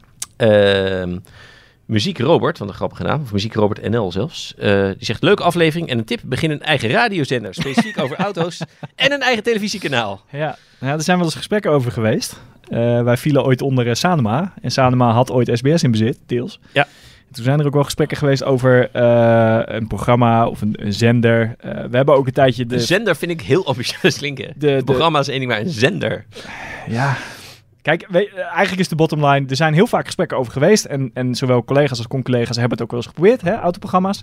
Uh, Muziek Robert, wat een grappige naam. Of Muziek Robert N L zelfs. Uh, die zegt, leuke aflevering en een tip. Begin een eigen radiozender. Specifiek over auto's. En een eigen televisiekanaal. Ja, nou, er zijn wel eens gesprekken over geweest. Uh, wij vielen ooit onder uh, Sanoma. En Sanoma had ooit S B S in bezit, deels. Ja. En toen zijn er ook wel gesprekken geweest over uh, een programma of een, een zender. Uh, we hebben ook een tijdje de... Een zender vind ik heel ambitieus klinken. De, Het programma is één ding, maar een zender. Ja, kijk, we, eigenlijk is de bottom line, er zijn heel vaak gesprekken over geweest. En, en zowel collega's als con-collega's hebben het ook wel eens geprobeerd, hè, autoprogramma's.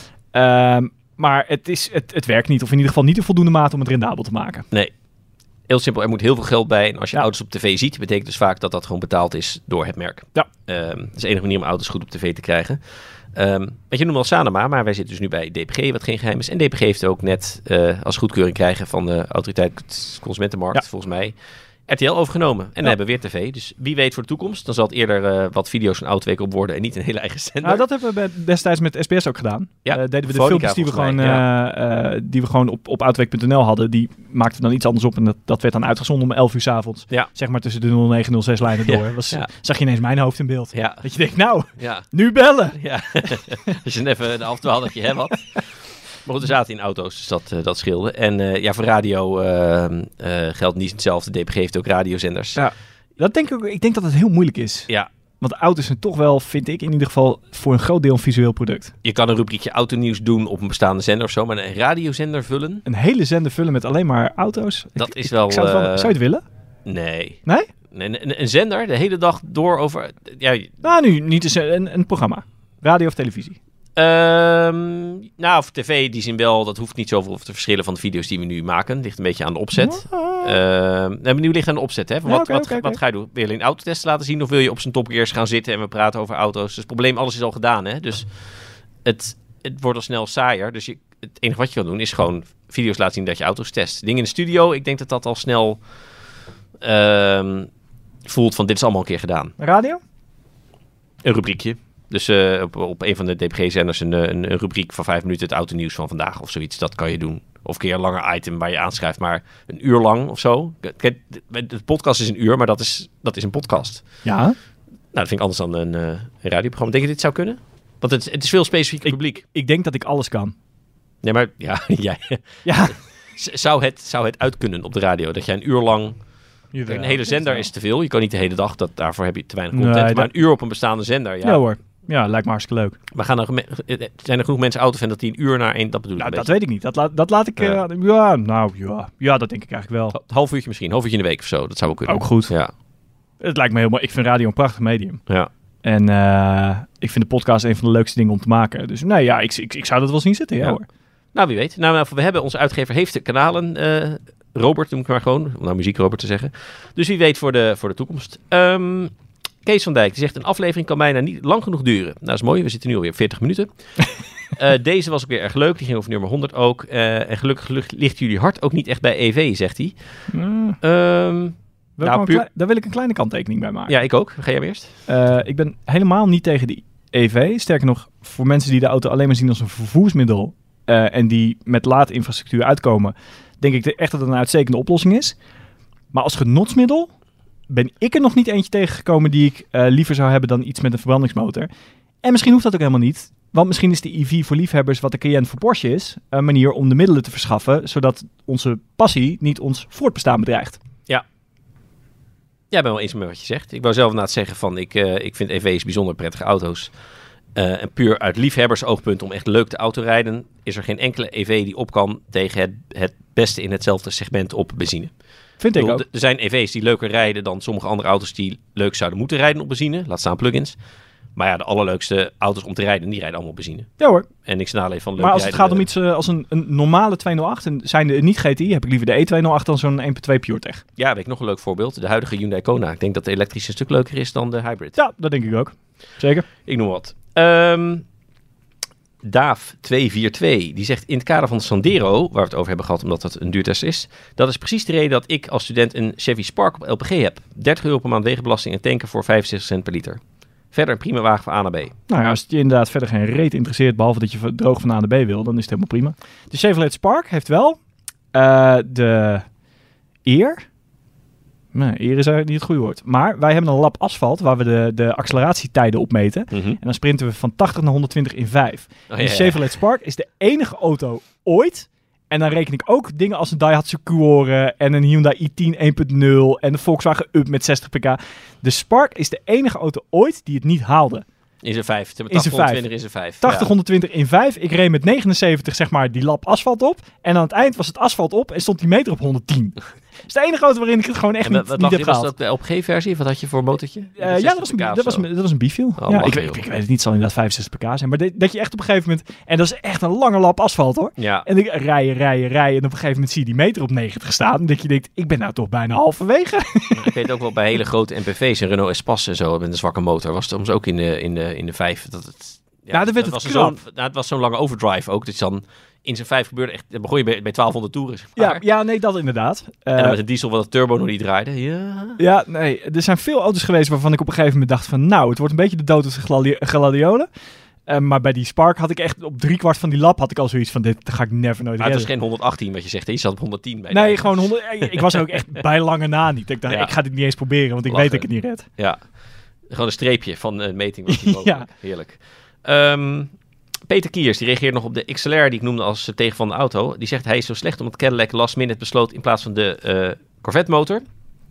Ja. Um, maar het, is, het, het werkt niet, of in ieder geval niet in voldoende mate om het rendabel te maken. Nee. Heel simpel, er moet heel veel geld bij. En als je Ja. auto's op tv ziet, betekent dus vaak dat dat gewoon betaald is door het merk. Ja. Um, dat is de enige manier om auto's goed op tv te krijgen. Um, weet je, noem al Sanoma, maar wij zitten dus nu bij D P G, wat geen geheim is. En D P G heeft ook net uh, als goedkeuring krijgen van de Autoriteit Consumentenmarkt, Ja. volgens mij, R T L overgenomen. En dan Ja. hebben we weer tv. Dus wie weet voor de toekomst, dan zal het eerder uh, wat video's van Autoweek op worden en niet een hele eigen zender. Nou, dat hebben we bij- destijds met S B S ook gedaan. Ja, Uh, deden we de Veronica filmpjes die we volgens gewoon, mij, uh, uh, die we gewoon op, op autoweek punt n l hadden, die maakten dan iets anders op. En dat, dat werd dan uitgezonden om elf uur 's avonds. Ja. Zeg maar tussen de nul negen nul zes lijnen door. Ja, Was, ja. Zag je ineens mijn hoofd in beeld. Ja. Dat je denkt, nou, Ja. nu bellen. Ja, als je even de afdwaal dat je hè wat. Maar goed, we zaten in auto's, dus dat, uh, dat scheelde. En uh, ja, voor radio uh, uh, geldt niet hetzelfde. D P G heeft ook radiozenders. Ja. Dat denk ik, ook, ik denk dat het heel moeilijk is. Ja, Want auto's zijn toch wel, vind ik in ieder geval, voor een groot deel een visueel product. Je kan een rubriekje autonieuws doen op een bestaande zender of zo, maar een radiozender vullen? Een hele zender vullen met alleen maar auto's. Dat ik, is wel... Ik zou, het wel uh, zou je het willen? Nee. Nee? Een, een, een zender de hele dag door over... Ja, nou, nu niet eens een, een programma. Radio of televisie. Um, nou, voor tv die zin wel, dat hoeft niet zoveel te verschillen van de video's die we nu maken. Het ligt een beetje aan de opzet. Uh, nee, nu ligt aan de opzet, hè. Van ja, wat, okay, wat, okay, wat okay. ga je doen? Wil je alleen autotesten laten zien of wil je op zijn topgears gaan zitten en we praten over auto's? Dus het probleem, alles is al gedaan, hè. Dus het, het wordt al snel saaier. Dus je, het enige wat je kan doen is gewoon video's laten zien dat je auto's test. Dingen in de studio, ik denk dat dat al snel uh, voelt van dit is allemaal een keer gedaan. Radio? Een rubriekje. Dus uh, op, op een van de D P G-zenders een, een, een rubriek van vijf minuten het autonieuws van vandaag of zoiets. Dat kan je doen. Of een keer een langer item waar je aanschrijft, maar een uur lang of zo. De, de podcast is een uur, maar dat is, dat is een podcast. Ja. Nou, dat vind ik anders dan een, uh, een radioprogramma. Denk je dit zou kunnen? Want het, het is veel specifiek publiek. Ik, ik denk dat ik alles kan. Nee, maar ja, jij. Ja. zou, het, zou het uit kunnen op de radio? Dat jij een uur lang... Jawel, een hele zender is te veel. Je kan niet de hele dag, dat, daarvoor heb je te weinig content. Nee, maar dat... een uur op een bestaande zender, ja. Ja hoor. Ja, lijkt me hartstikke leuk. Maar gaan er, zijn er genoeg mensen autofan dat die een uur naar één... Dat bedoel ik Nou, een dat weet ik niet. Dat, la, dat laat ik... Ja. Uh, ja, nou ja. Ja, dat denk ik eigenlijk wel. Een half uurtje misschien. Een half uurtje in de week of zo. Dat zou ook kunnen. Ook goed. Ja. Het lijkt me helemaal... Ik vind radio een prachtig medium. Ja. En uh, ik vind de podcast een van de leukste dingen om te maken. Dus nee, ja, ik, ik, ik zou dat wel zien zitten. Ja, ja hoor. Nou, wie weet. Nou, nou, we hebben... Onze uitgever heeft de kanalen... Uh, Robert, noem ik maar gewoon. Om nou muziek Robert te zeggen. Dus wie weet voor de, voor de toekomst. Um, Kees van Dijk, die zegt... Een aflevering kan bijna niet lang genoeg duren. Nou, dat is mooi. We zitten nu alweer op veertig minuten. uh, deze was ook weer erg leuk. Die ging over nummer honderd ook. Uh, en gelukkig ligt jullie hart ook niet echt bij E V, zegt hij. Mm. Um, nou, puur... klei... Daar wil ik een kleine kanttekening bij maken. Ja, ik ook. Ga jij eerst? Uh, ik ben helemaal niet tegen de E V. Sterker nog, voor mensen die de auto alleen maar zien als een vervoersmiddel... Uh, en die met laadinfrastructuur uitkomen... denk ik echt dat het een uitstekende oplossing is. Maar als genotsmiddel ben ik er nog niet eentje tegengekomen die ik uh, liever zou hebben dan iets met een verbrandingsmotor. En misschien hoeft dat ook helemaal niet. Want misschien is de E V voor liefhebbers wat de Cayenne voor Porsche is. Een manier om de middelen te verschaffen, zodat onze passie niet ons voortbestaan bedreigt. Ja. Ja, ik ben wel eens met wat je zegt. Ik wou zelf inderdaad zeggen van, ik, uh, ik vind E V's bijzonder prettige auto's. Uh, en puur uit liefhebbersoogpunt om echt leuk te autorijden, is er geen enkele E V die op kan tegen het, het beste in hetzelfde segment op benzine. Vind ik, ik ook. D- er zijn E V's die leuker rijden dan sommige andere auto's die leuk zouden moeten rijden op benzine. Laat staan plugins. Maar ja, de allerleukste auto's om te rijden, die rijden allemaal op benzine. Ja hoor. En niks nadeel van leuk Maar als het rijden, gaat om iets uh, als een, een normale tweehonderdacht, en zijn de niet G T I, heb ik liever de E tweehonderdacht dan zo'n één punt twee PureTech. Ja, weet ik nog een leuk voorbeeld. De huidige Hyundai Kona. Ik denk dat de elektrische een stuk leuker is dan de hybrid. Ja, dat denk ik ook. Zeker. Ik noem wat. Um, Daaf twee vier twee, die zegt in het kader van de Sandero, waar we het over hebben gehad omdat dat een duurtest is, dat is precies de reden dat ik als student een Chevy Spark op L P G heb. dertig euro per maand wegenbelasting en tanken voor vijfenzestig cent per liter. Verder een prima wagen van A naar B. Nou ja, als het je inderdaad verder geen reet interesseert, behalve dat je droog van A naar B wil, dan is het helemaal prima. De Chevrolet Spark heeft wel uh, de eer... Nee, eer is eigenlijk niet het goede woord. Maar wij hebben een lap asfalt waar we de, de acceleratietijden op meten. Mm-hmm. En dan sprinten we van tachtig naar honderdtwintig in vijf. Oh, de ja, Chevrolet Spark is de enige auto ooit. En dan reken ik ook dingen als een Daihatsu Cuore en een Hyundai i tien één punt nul en de Volkswagen Up met zestig pk. De Spark is de enige auto ooit die het niet haalde. In zijn vijf. In zijn vijf. In zijn vijf. tachtig, ja. honderdtwintig in vijf. Ik reed met negenenzeventig zeg maar die lap asfalt op. En aan het eind was het asfalt op en stond die meter op honderdtien. Dat is de enige auto waarin ik het gewoon echt en niet, wat, wat niet heb je, gehaald. was dat de L P G-versie? Wat had je voor motortje? Uh, ja, dat was, een, dat, was, dat was een Bifiel. Oh, ja, ik, ik, ik weet het niet, het zal inderdaad vijfenzestig pk zijn. Maar de, dat je echt op een gegeven moment... En dat is echt een lange lap asfalt hoor. Ja. En ik rijden, rijden, rijden. En op een gegeven moment zie je die meter op negentig staan. En dat je denkt, ik ben nou toch bijna halverwege. Ik weet ook wel bij hele grote M P V's, een Renault Espace en zo, met een zwakke motor, was het soms ook in de, in de, in de vijf. Dat het, ja, ja, dan werd dat het was knap. zo'n, nou, het was zo'n lange overdrive ook. Dus dan in zijn vijf gebeurde echt... Dan begon je bij, bij twaalfhonderd toeren. Zeg maar. Ja, ja, nee, dat inderdaad. Uh, en dan met een diesel wat de turbo nog niet draaide. Ja. Ja, nee. Er zijn veel auto's geweest waarvan ik op een gegeven moment dacht van... Nou, het wordt een beetje de dood tussen gladi- gladiolen. Uh, maar bij die Spark had ik echt op driekwart van die lap had ik al zoiets van... Dit ga ik never nooit Maar het redden. was geen honderdachttien wat je zegt. Hè? Je zat op honderdtien bij. Nee, gewoon honderd. Ik was ook echt bij lange na niet. Ik dacht, Ja. ik ga dit niet eens proberen, want ik Lachen. weet dat ik het niet red. Ja. Gewoon een streepje van een meting. Was die Ja. Heerlijk. Um, Peter Kiers, die reageert nog op de X L R die ik noemde als tegenvallende auto. Die zegt hij is zo slecht omdat Cadillac last minute besloot in plaats van de uh, Corvette motor.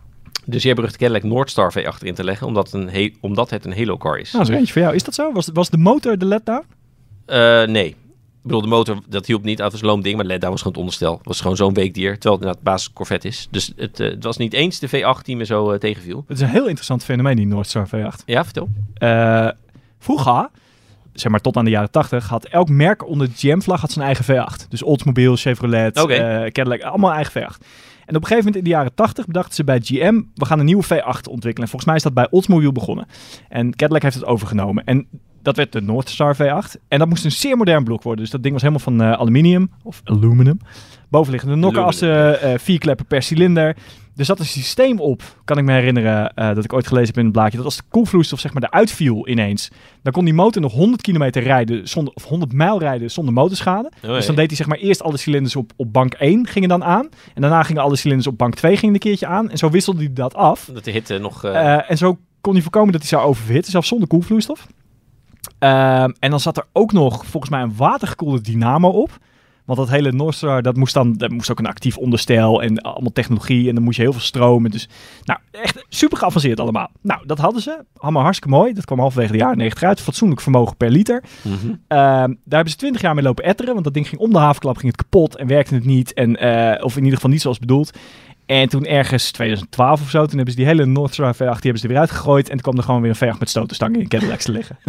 Dus je berucht Cadillac Northstar V acht in te leggen, omdat, een he- omdat het een Halo car is. Nou, dat is er eentje voor jou. Is dat zo? Was, was de motor de letdown? Uh, nee. Ik bedoel, de motor, dat hielp niet. Het was een loom ding, maar de letdown was gewoon het onderstel. Het was gewoon zo'n weekdier, terwijl het inderdaad basis Corvette is. Dus het, uh, het was niet eens de V acht die me zo uh, tegenviel. Het is een heel interessant fenomeen, die Northstar V acht. Ja, vertel. Uh, vroeger, zeg maar tot aan de jaren tachtig, had elk merk onder de G M-vlag had zijn eigen V acht. Dus Oldsmobile, Chevrolet, Okay. uh, Cadillac, allemaal eigen V acht. En op een gegeven moment in de jaren tachtig bedachten ze bij G M, we gaan een nieuwe V acht ontwikkelen. En volgens mij is dat bij Oldsmobile begonnen. En Cadillac heeft het overgenomen. En dat werd de Northstar V acht. En dat moest een zeer modern blok worden. Dus dat ding was helemaal van uh, aluminium, of aluminum. Bovenliggende nokkenassen, uh, vier kleppen per cilinder. Er zat een systeem op, kan ik me herinneren, uh, dat ik ooit gelezen heb in een blaadje, dat als de koelvloeistof zeg maar eruit viel ineens, dan kon die motor nog honderd kilometer rijden, zonder, of honderd mijl rijden zonder motorschade. Oh, dus dan deed hij zeg maar eerst alle cilinders op, op bank één gingen dan aan. En daarna gingen alle cilinders op bank twee gingen een keertje aan. En zo wisselde hij dat af. Dat de hitte nog... Uh... Uh, en zo kon hij voorkomen dat hij zou oververhitten, zelfs zonder koelvloeistof. Uh, en dan zat er ook nog volgens mij een watergekoelde dynamo op. Want dat hele Northstar, dat moest dan, dat moest ook een actief onderstel en allemaal technologie. En dan moest je heel veel stromen. Dus nou, echt super geavanceerd allemaal. Nou, dat hadden ze. Allemaal hartstikke mooi. Dat kwam halverwege de jaren negentig uit. Fatsoenlijk vermogen per liter. Mm-hmm. Uh, daar hebben ze twintig jaar mee lopen etteren. Want dat ding ging om de havenklap, ging het kapot en werkte het niet. En, uh, of in ieder geval niet zoals bedoeld. En toen ergens twintig twaalf of zo, toen hebben ze die hele Northstar V acht, die hebben ze er weer uitgegooid. En toen kwam er gewoon weer een V acht met stotenstangen in Cadillacs te liggen.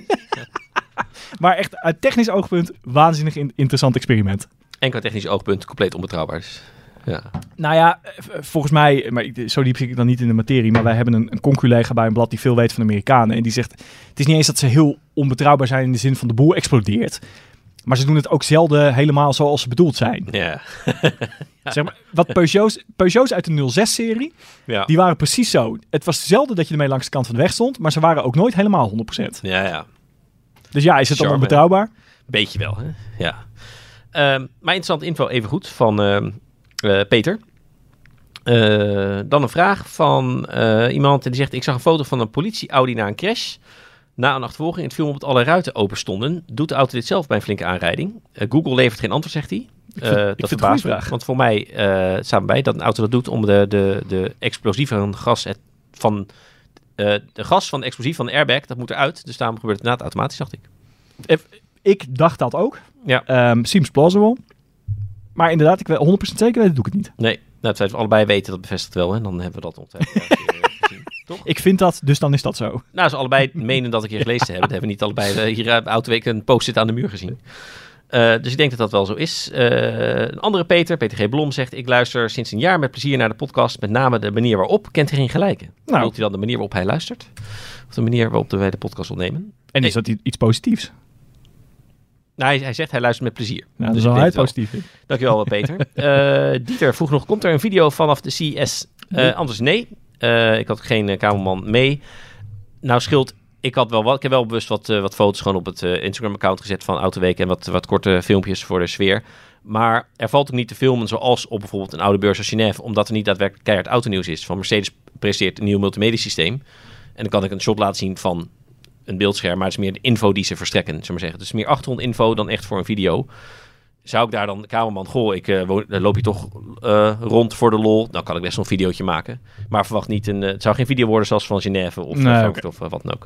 Maar echt uit technisch oogpunt, waanzinnig in- interessant experiment. En qua technisch oogpunt compleet onbetrouwbaar. Dus, ja. Nou ja, volgens mij, maar ik, zo diep zit ik dan niet in de materie, maar wij hebben een, een conculega bij een blad die veel weet van de Amerikanen. En die zegt, het is niet eens dat ze heel onbetrouwbaar zijn in de zin van de boel explodeert. Maar ze doen het ook zelden helemaal zoals ze bedoeld zijn. Ja. Zeg maar, wat Peugeots, Peugeots uit de nul zes-serie, Ja. die waren precies zo. Het was zelden dat je ermee langs de kant van de weg stond, maar ze waren ook nooit helemaal honderd procent. Ja, ja. Dus ja, is het dan Charme. onbetrouwbaar? Beetje wel, hè? Ja. Um, maar interessante info even goed van uh, uh, Peter. Uh, dan een vraag van uh, iemand die zegt... Ik zag een foto van een politie-Audi na een crash. Na een achtervolging. Het viel op dat alle ruiten open stonden. Doet de auto dit zelf bij een flinke aanrijding? Uh, Google levert geen antwoord, zegt hij. Uh, vind- ik dat vind het een verbaast goede me. vraag. Want voor mij uh, staat bij dat een auto dat doet... om de, de, de explosieve gas het, van... Uh, de gas van de explosief van de airbag, dat moet eruit. Dus daarom gebeurt het inderdaad automatisch, dacht ik. Ik dacht dat ook. Ja. Um, seems plausible. Maar inderdaad, ik weet honderd procent zeker weten, doe ik het niet. Nee, nou, het zijn we allebei weten, dat bevestigt wel. Hè? Dan hebben we dat ongetwijfeld een keer gezien. Toch? Ik vind dat, dus dan is dat zo. Nou, ze allebei menen dat een keer gelezen te hebben. Dat hebben we niet allebei uh, hier uh, Autoweek een post-it aan de muur gezien. Uh, dus ik denk dat dat wel zo is. Uh, een andere Peter, Peter G. Blom, zegt... Ik luister sinds een jaar met plezier naar de podcast. Met name de manier waarop. Kent hij geen gelijke? Nou. Bedoelt hij dan de manier waarop hij luistert? Of de manier waarop wij de podcast opnemen? En is dat i- iets positiefs? Nou, hij, hij zegt hij luistert met plezier. Nou, dat Dus is wel ik hij denk het wel. positief. in. Dankjewel, Peter. Uh, Dieter vroeg nog, komt er een video vanaf de C S? Uh, Nee. Anders nee. Uh, ik had geen uh, cameraman mee. Nou scheelt, ik had wel wat, ik heb wel bewust wat, uh, wat foto's gewoon op het uh, Instagram-account gezet van Autoweek en wat, wat korte filmpjes voor de sfeer. Maar er valt ook niet te filmen zoals op bijvoorbeeld een oude beurs als Genève, omdat er niet daadwerkelijk keihard autonieuws is. Van Mercedes presenteert een nieuw multimedia systeem. En dan kan ik een shot laten zien van een beeldscherm, maar het is meer de info die ze verstrekken, zullen we maar zeggen. Dus meer achtergrondinfo dan echt voor een video. Zou ik daar dan de cameraman, goh, ik uh, woon, uh, loop je toch uh, rond voor de lol, dan kan ik best wel een videootje maken. Maar verwacht niet, een, uh, het zou geen video worden zoals van Genève of Nee, Frankfurt okay. of uh, wat dan ook.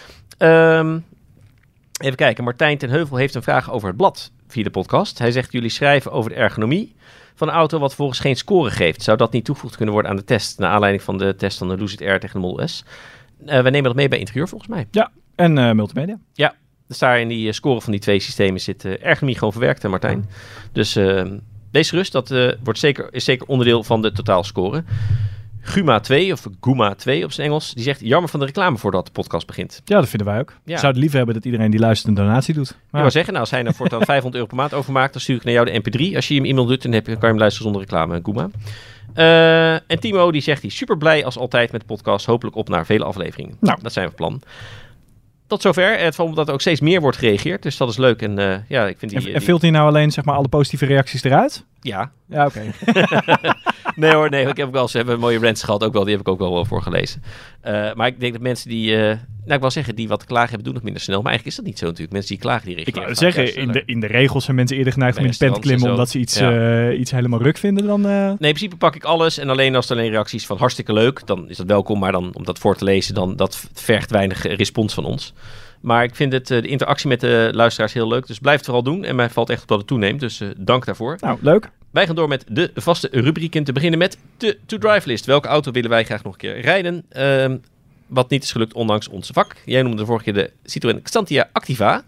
Um, even kijken, Martijn ten Heuvel heeft een vraag over het blad via de podcast. Hij zegt, jullie schrijven over de ergonomie van een auto wat volgens geen score geeft. Zou dat niet toegevoegd kunnen worden aan de test, naar aanleiding van de test van de Lucid Air tegen de Model S? Uh, wij nemen dat mee bij interieur volgens mij. Ja, en uh, multimedia. Ja, dus daar in die uh, score van die twee systemen zit uh, ergonomie gewoon verwerkt, hè, Martijn. Dus uh, wees gerust, dat uh, wordt zeker, is zeker onderdeel van de totaalscore. Guma twee, of Guma twee op zijn Engels, die zegt, jammer van de reclame voordat de podcast begint. Ja, dat vinden wij ook. Ja. We zouden liever hebben dat iedereen die luistert een donatie doet. Ik Maar wou zeggen, nou, als hij nou voortaan vijfhonderd euro per maand overmaakt, dan stuur ik naar jou de M P drie. Als je hem e-mail doet, dan heb je, kan je hem luisteren zonder reclame, Guma. Uh, en Timo, die zegt, hij is super blij als altijd met de podcast. Hopelijk op naar vele afleveringen. Nou. Dat zijn we van plan. Tot zover. Het valt me dat er ook steeds meer wordt gereageerd. Dus dat is leuk. En uh, ja, ik vind die... en, die en filtert hij nou alleen zeg maar alle positieve reacties eruit? Ja. Ja, oké. Nee hoor, nee. Ik heb ook wel, ze hebben mooie rants gehad, ook wel. Die heb ik ook wel voorgelezen. Uh, maar ik denk dat mensen die, uh, nou ik wil zeggen, die wat klagen hebben, doen nog minder snel. Maar eigenlijk is dat niet zo natuurlijk. Mensen die klagen, die reageren. Ik wou zeggen, in de, in de regels zijn mensen eerder geneigd om in de pen te klimmen, omdat ze iets, ja. uh, iets helemaal ruk vinden dan... Uh... Nee, in principe pak ik alles. En alleen als er alleen reacties van hartstikke leuk, dan is dat welkom. Maar dan om dat voor te lezen, dan dat vergt weinig respons van ons. Maar ik vind het, uh, de interactie met de luisteraars heel leuk. Dus blijf het vooral doen. En mij valt echt op dat het toeneemt. Dus uh, dank daarvoor. Nou, leuk. Wij gaan door met de vaste rubrieken. Te beginnen met de to-drive list. Welke auto willen wij graag nog een keer rijden? Uh, wat niet is gelukt ondanks ons vak. Jij noemde de vorige keer de Citroën Xantia Activa.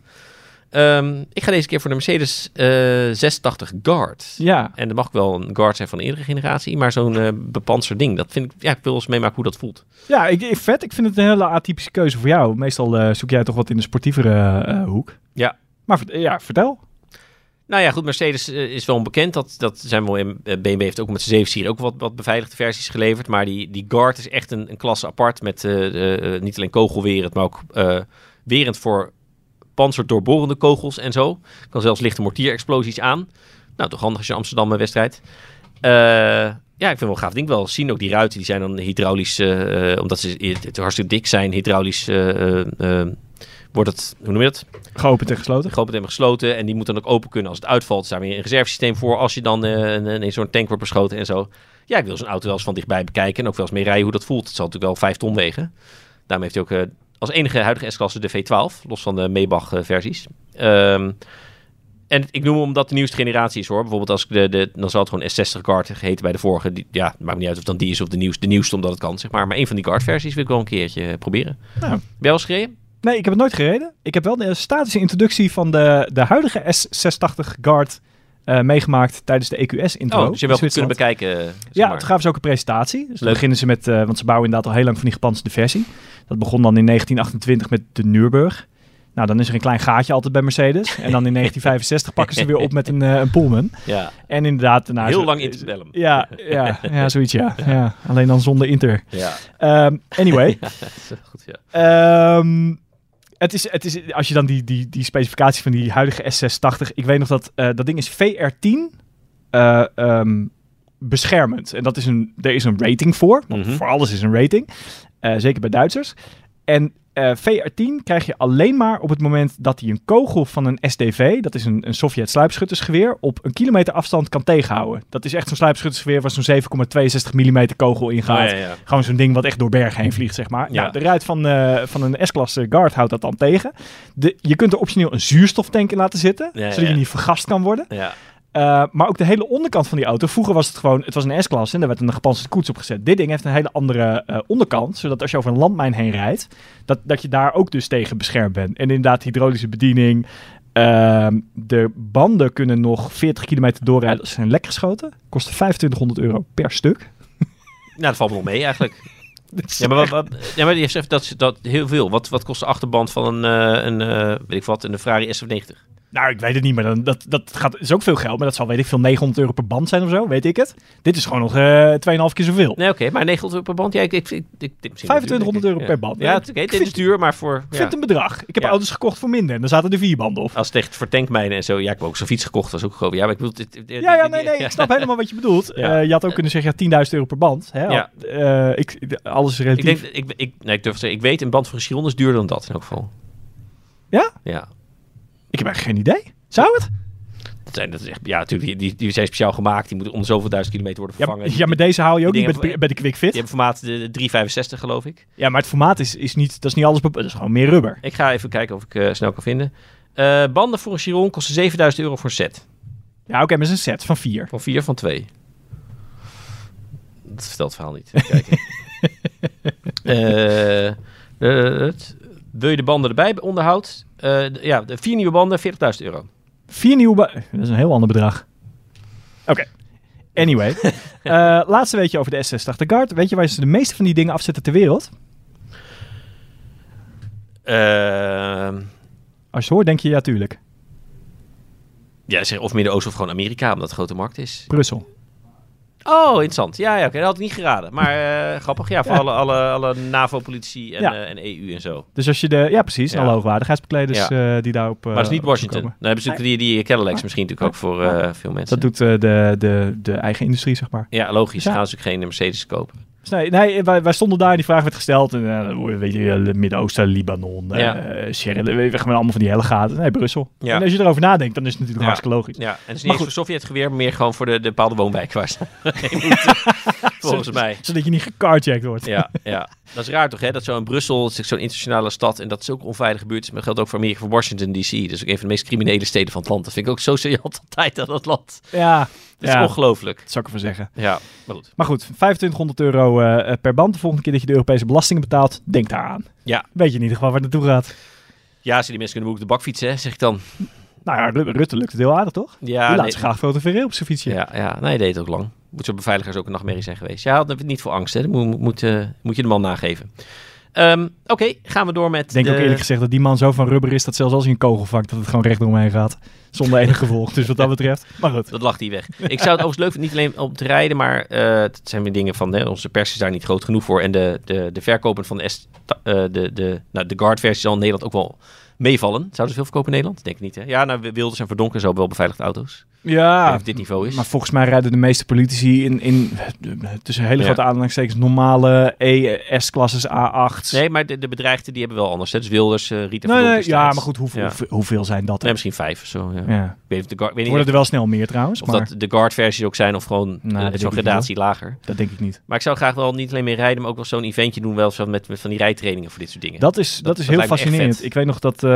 Um, ik ga deze keer voor de Mercedes uh, zesentachtig Guard. Ja. En dat mag wel een Guard zijn van de eerdere generatie. Maar zo'n uh, bepantserd ding. Dat vind ik, ja, ik wil eens meemaken hoe dat voelt. Ja, ik, ik, vet. Ik vind het een hele atypische keuze voor jou. Meestal uh, zoek jij toch wat in de sportievere uh, hoek. Ja. Maar ja, vertel. Nou ja, goed, Mercedes uh, is wel onbekend. Dat, dat zijn we wel in. Uh, B M W heeft ook met zijn zeven serie ook wat, wat beveiligde versies geleverd. Maar die, die Guard is echt een, een klasse apart. Met uh, uh, niet alleen kogelwerend, maar ook uh, werend voor panzer doorborende kogels en zo. Kan zelfs lichte mortierexplosies aan. Nou, toch handig als je Amsterdam wedstrijd. Uh, ja, ik vind wel een gaaf ding wel zien. Ook die ruiten, die zijn dan hydraulisch, uh, omdat ze het hartstikke dik zijn, hydraulisch uh, uh, wordt het, hoe noem je dat? Geopend en gesloten. Geopend en gesloten. En die moet dan ook open kunnen als het uitvalt. Is daar weer een reservesysteem voor als je dan uh, in, in zo'n tank wordt beschoten en zo. Ja, ik wil zo'n auto wel eens van dichtbij bekijken en ook wel eens mee rijden hoe dat voelt. Het zal natuurlijk wel vijf ton wegen. Daarmee heeft hij ook uh, als enige huidige S-klasse de V twaalf, los van de Maybach-versies. Um, en ik noem hem omdat de nieuwste generatie is hoor. Bijvoorbeeld als ik de, de dan zal het gewoon S zestig Guard geheten bij de vorige. Die, ja, het maakt niet uit of dan die is of de nieuwste, de nieuwste omdat het kan, zeg maar. Maar een van die Guard-versies wil ik wel een keertje proberen. Nou. Ben je al eens gereden? Nee, ik heb het nooit gereden. Ik heb wel de statische introductie van de, de huidige S zesentachtig Guard uh, meegemaakt tijdens de E Q S-intro. Oh, dus je hebt wel kunnen bekijken. Zeg ja, maar. toen gaven ze ook een presentatie. Dus dan beginnen ze met, uh, want ze bouwen inderdaad al heel lang van die gepantserde versie. Dat begon dan in negentien achtentwintig met de Nürburg. Nou, dan is er een klein gaatje altijd bij Mercedes. En dan in negentien vijfenzestig pakken ze weer op met een, uh, een Pullman. Ja. En inderdaad... daarna heel zo, lang interbellum. Ja, ja, ja, zoiets ja. ja. Alleen dan zonder inter. Ja. Um, anyway. Ja, dat is goed, ja. Um, Het is, het is, als je dan die, die, die specificatie van die huidige S zesentachtig... Ik weet nog dat uh, dat ding is V R tien uh, um, beschermend. En dat is een, er is een rating voor. Want mm-hmm. voor alles is een rating. Uh, zeker bij Duitsers. En uh, V R tien krijg je alleen maar op het moment dat hij een kogel van een S D V... dat is een, een Sovjet sluipschuttersgeweer... op een kilometer afstand kan tegenhouden. Dat is echt zo'n sluipschuttersgeweer... waar zo'n zeven komma tweeënzestig millimeter kogel in gaat. Oh, ja, ja. Gewoon zo'n ding wat echt door bergen heen vliegt, zeg maar. Ja. Nou, de ruit van, uh, van een S-klasse Guard houdt dat dan tegen. De, je kunt er optioneel een zuurstoftank in laten zitten... Ja, zodat ja. je niet vergast kan worden. Ja. Uh, maar ook de hele onderkant van die auto. Vroeger was het gewoon, het was een S-klasse en daar werd een gepantserde koets op gezet. Dit ding heeft een hele andere uh, onderkant, zodat als je over een landmijn heen rijdt, dat, dat je daar ook dus tegen beschermd bent. En inderdaad, hydraulische bediening. Uh, de banden kunnen nog veertig kilometer doorrijden. Ze zijn lek geschoten. Kosten vijfentwintighonderd euro per stuk. Nou, dat valt wel mee eigenlijk. Ja, maar, wat, wat, ja, maar je zegt dat, dat heel veel. Wat, wat kost de achterband van een, uh, een uh, weet ik wat, een Ferrari S vijfennegentig? Nou, ik weet het niet, maar dan, dat, dat gaat, is ook veel geld. Maar dat zal, weet ik veel, negenhonderd euro per band zijn of zo, weet ik het. Dit is gewoon nog uh, twee komma vijf keer zoveel. Nee, oké, okay, maar negenhonderd euro per band? Ja, ik, ik, ik, ik, ik vijfentwintighonderd euro ja. per band. Ja, oké, okay, dit is duur, maar voor... Ik vind het een bedrag. Ik heb ja. auto's gekocht voor minder en daar zaten er vier banden op. Als het echt voor tankmijnen en zo. Ja, ik heb ook zo'n fiets gekocht, dat was ook gewoon... Ja, maar ik bedoel... Dit, dit, ja, ja, nee, nee, ik snap helemaal wat je bedoelt. Ja. Uh, je had ook kunnen zeggen, ja, tienduizend euro per band. Hè? Ja. Uh, ik, alles is relatief. Ik, denk, ik, ik, nee, ik durf te zeggen, ik weet, een band van Chiron is duurder dan dat in elk geval. Ja? Ja. Ik heb eigenlijk geen idee. Zou het? Dat zijn, dat is echt, ja, natuurlijk, die, die zijn speciaal gemaakt. Die moeten om zoveel duizend kilometer worden vervangen. Ja, maar, ja, maar deze haal je ook niet bij de, bij de Quick Fit. Die hebben formaat de drie vijfenzestig, geloof ik. Ja, maar het formaat is, is niet, dat is niet alles, dat is gewoon meer rubber. Ik ga even kijken of ik uh, snel kan vinden. Uh, banden voor een Chiron kosten zevenduizend euro voor een set. Ja, oké, okay, maar het is een set van vier. Van vier, van twee. Dat vertelt het verhaal niet. Even kijken. uh, uh, wil je de banden erbij onderhoud? Uh, ja, de vier nieuwe banden, veertigduizend euro. Vier nieuwe banden? Dat is een heel ander bedrag. Oké. Okay. Anyway. uh, laatste weetje over de S zesentachtig Guard. Weet je waar ze de meeste van die dingen afzetten ter wereld? Uh, Als je hoort, denk je ja, tuurlijk. Ja, zeg of Midden-Oosten of gewoon Amerika, omdat het grote markt is. Brussel. Oh, interessant. Ja, ja oké, dat had ik niet geraden. Maar uh, grappig, ja, voor Ja. alle, alle, alle NAVO-politici en, Ja. uh, en E U en zo. Dus als je de... Ja, precies. Ja. Alle hoogwaardigheidsbekleders Ja. uh, die daarop... Uh, Maar dat is niet op Washington. komen. Dan hebben ze natuurlijk die, die Cadillacs misschien natuurlijk ook voor uh, veel mensen. Dat doet uh, de, de, de eigen industrie, zeg maar. Ja, logisch. Ja. Gaan ze ook geen Mercedes kopen. Dus nee, nee wij, wij stonden daar en die vraag werd gesteld. En, uh, weet je, uh, Midden-Oosten, Libanon, uh, Ja. Sierra, we gaan allemaal van die helle gaten. Nee, Brussel. Ja. En als je erover nadenkt, dan is het natuurlijk Ja. hartstikke logisch. Ja, en het is Maar niet eens voor Sovjetgeweer, maar meer gewoon voor de, de bepaalde woonwijk waar ze heen moeten, volgens mij. Zodat je niet gecarjacked wordt. Ja, ja, dat is raar toch, hè? Dat zo in Brussel, het is zo'n internationale stad en dat is ook onveilige buurt. Maar dat geldt ook voor Amerika, voor Washington D C. Dus ook een van de meest criminele steden van het land. Dat vind ik ook zo serieus altijd aan dat land. Ja, Dat ja. is ongelooflijk. Dat zou ik ervan zeggen. Ja, maar goed. Maar goed, vijfentwintighonderd euro uh, per band. De volgende keer dat je de Europese belastingen betaalt, denk daaraan. Ja. Weet je in ieder geval waar het naartoe gaat. Ja, als die mensen kunnen ook de bak fietsen, hè, zeg ik dan. Nou ja, Rutte lukt het heel aardig, toch? Ja, Die laat nee, zich graag fotograferen op zijn fietsje. ja, ja, nee, deed het ook lang. Moet zo'n beveiligers ook een nachtmerrie zijn geweest. Ja, had niet voor angst, hè. Dat moet, moet, uh, moet je de man nageven. Um, Oké, okay, gaan we door met Ik denk de... ook eerlijk gezegd dat die man zo van rubber is dat zelfs als hij een kogel vangt, dat het gewoon recht doorheen gaat. Zonder enig gevolg. Dus wat dat betreft. Maar goed. Dat lacht hij weg. Ik zou het overigens leuk vinden, niet alleen om te rijden, maar uh, het zijn weer dingen van, hè, onze pers is daar niet groot genoeg voor. En de, de, de verkopen van de, S, uh, de, de, nou, de Guard-versie zal in Nederland ook wel meevallen. Zouden ze veel verkopen in Nederland? Denk ik niet, hè? Ja, nou, Wilders en Verdonken zo wel beveiligde auto's. Ja, of dit niveau is. Maar volgens mij rijden de meeste politici in, in tussen hele Ja. grote aanhalingstekens normale E S-klasses A acht. Nee, maar de, de bedreigden die hebben wel anders. Hè? Dus Wilders, uh, Rita Nee, Verdonken. nee, is ja, eruit. maar goed, hoeveel, Ja. hoeveel, hoeveel zijn dat? Nee, misschien vijf of zo. Ja. Ja. Ik weet, of de guard, weet Er niet worden er wel snel meer trouwens, of maar dat de Guard-versies ook zijn of gewoon Nou, uh, dat denk zo'n ik niet, gradatie lager. dat denk ik niet. Maar ik zou graag wel niet alleen meer rijden, maar ook wel zo'n eventje doen. Wel zo met, met van die rijtrainingen voor dit soort dingen. Dat is, dat, Dat- is dat heel lijkt me echt fascinerend. vet. Ik weet nog dat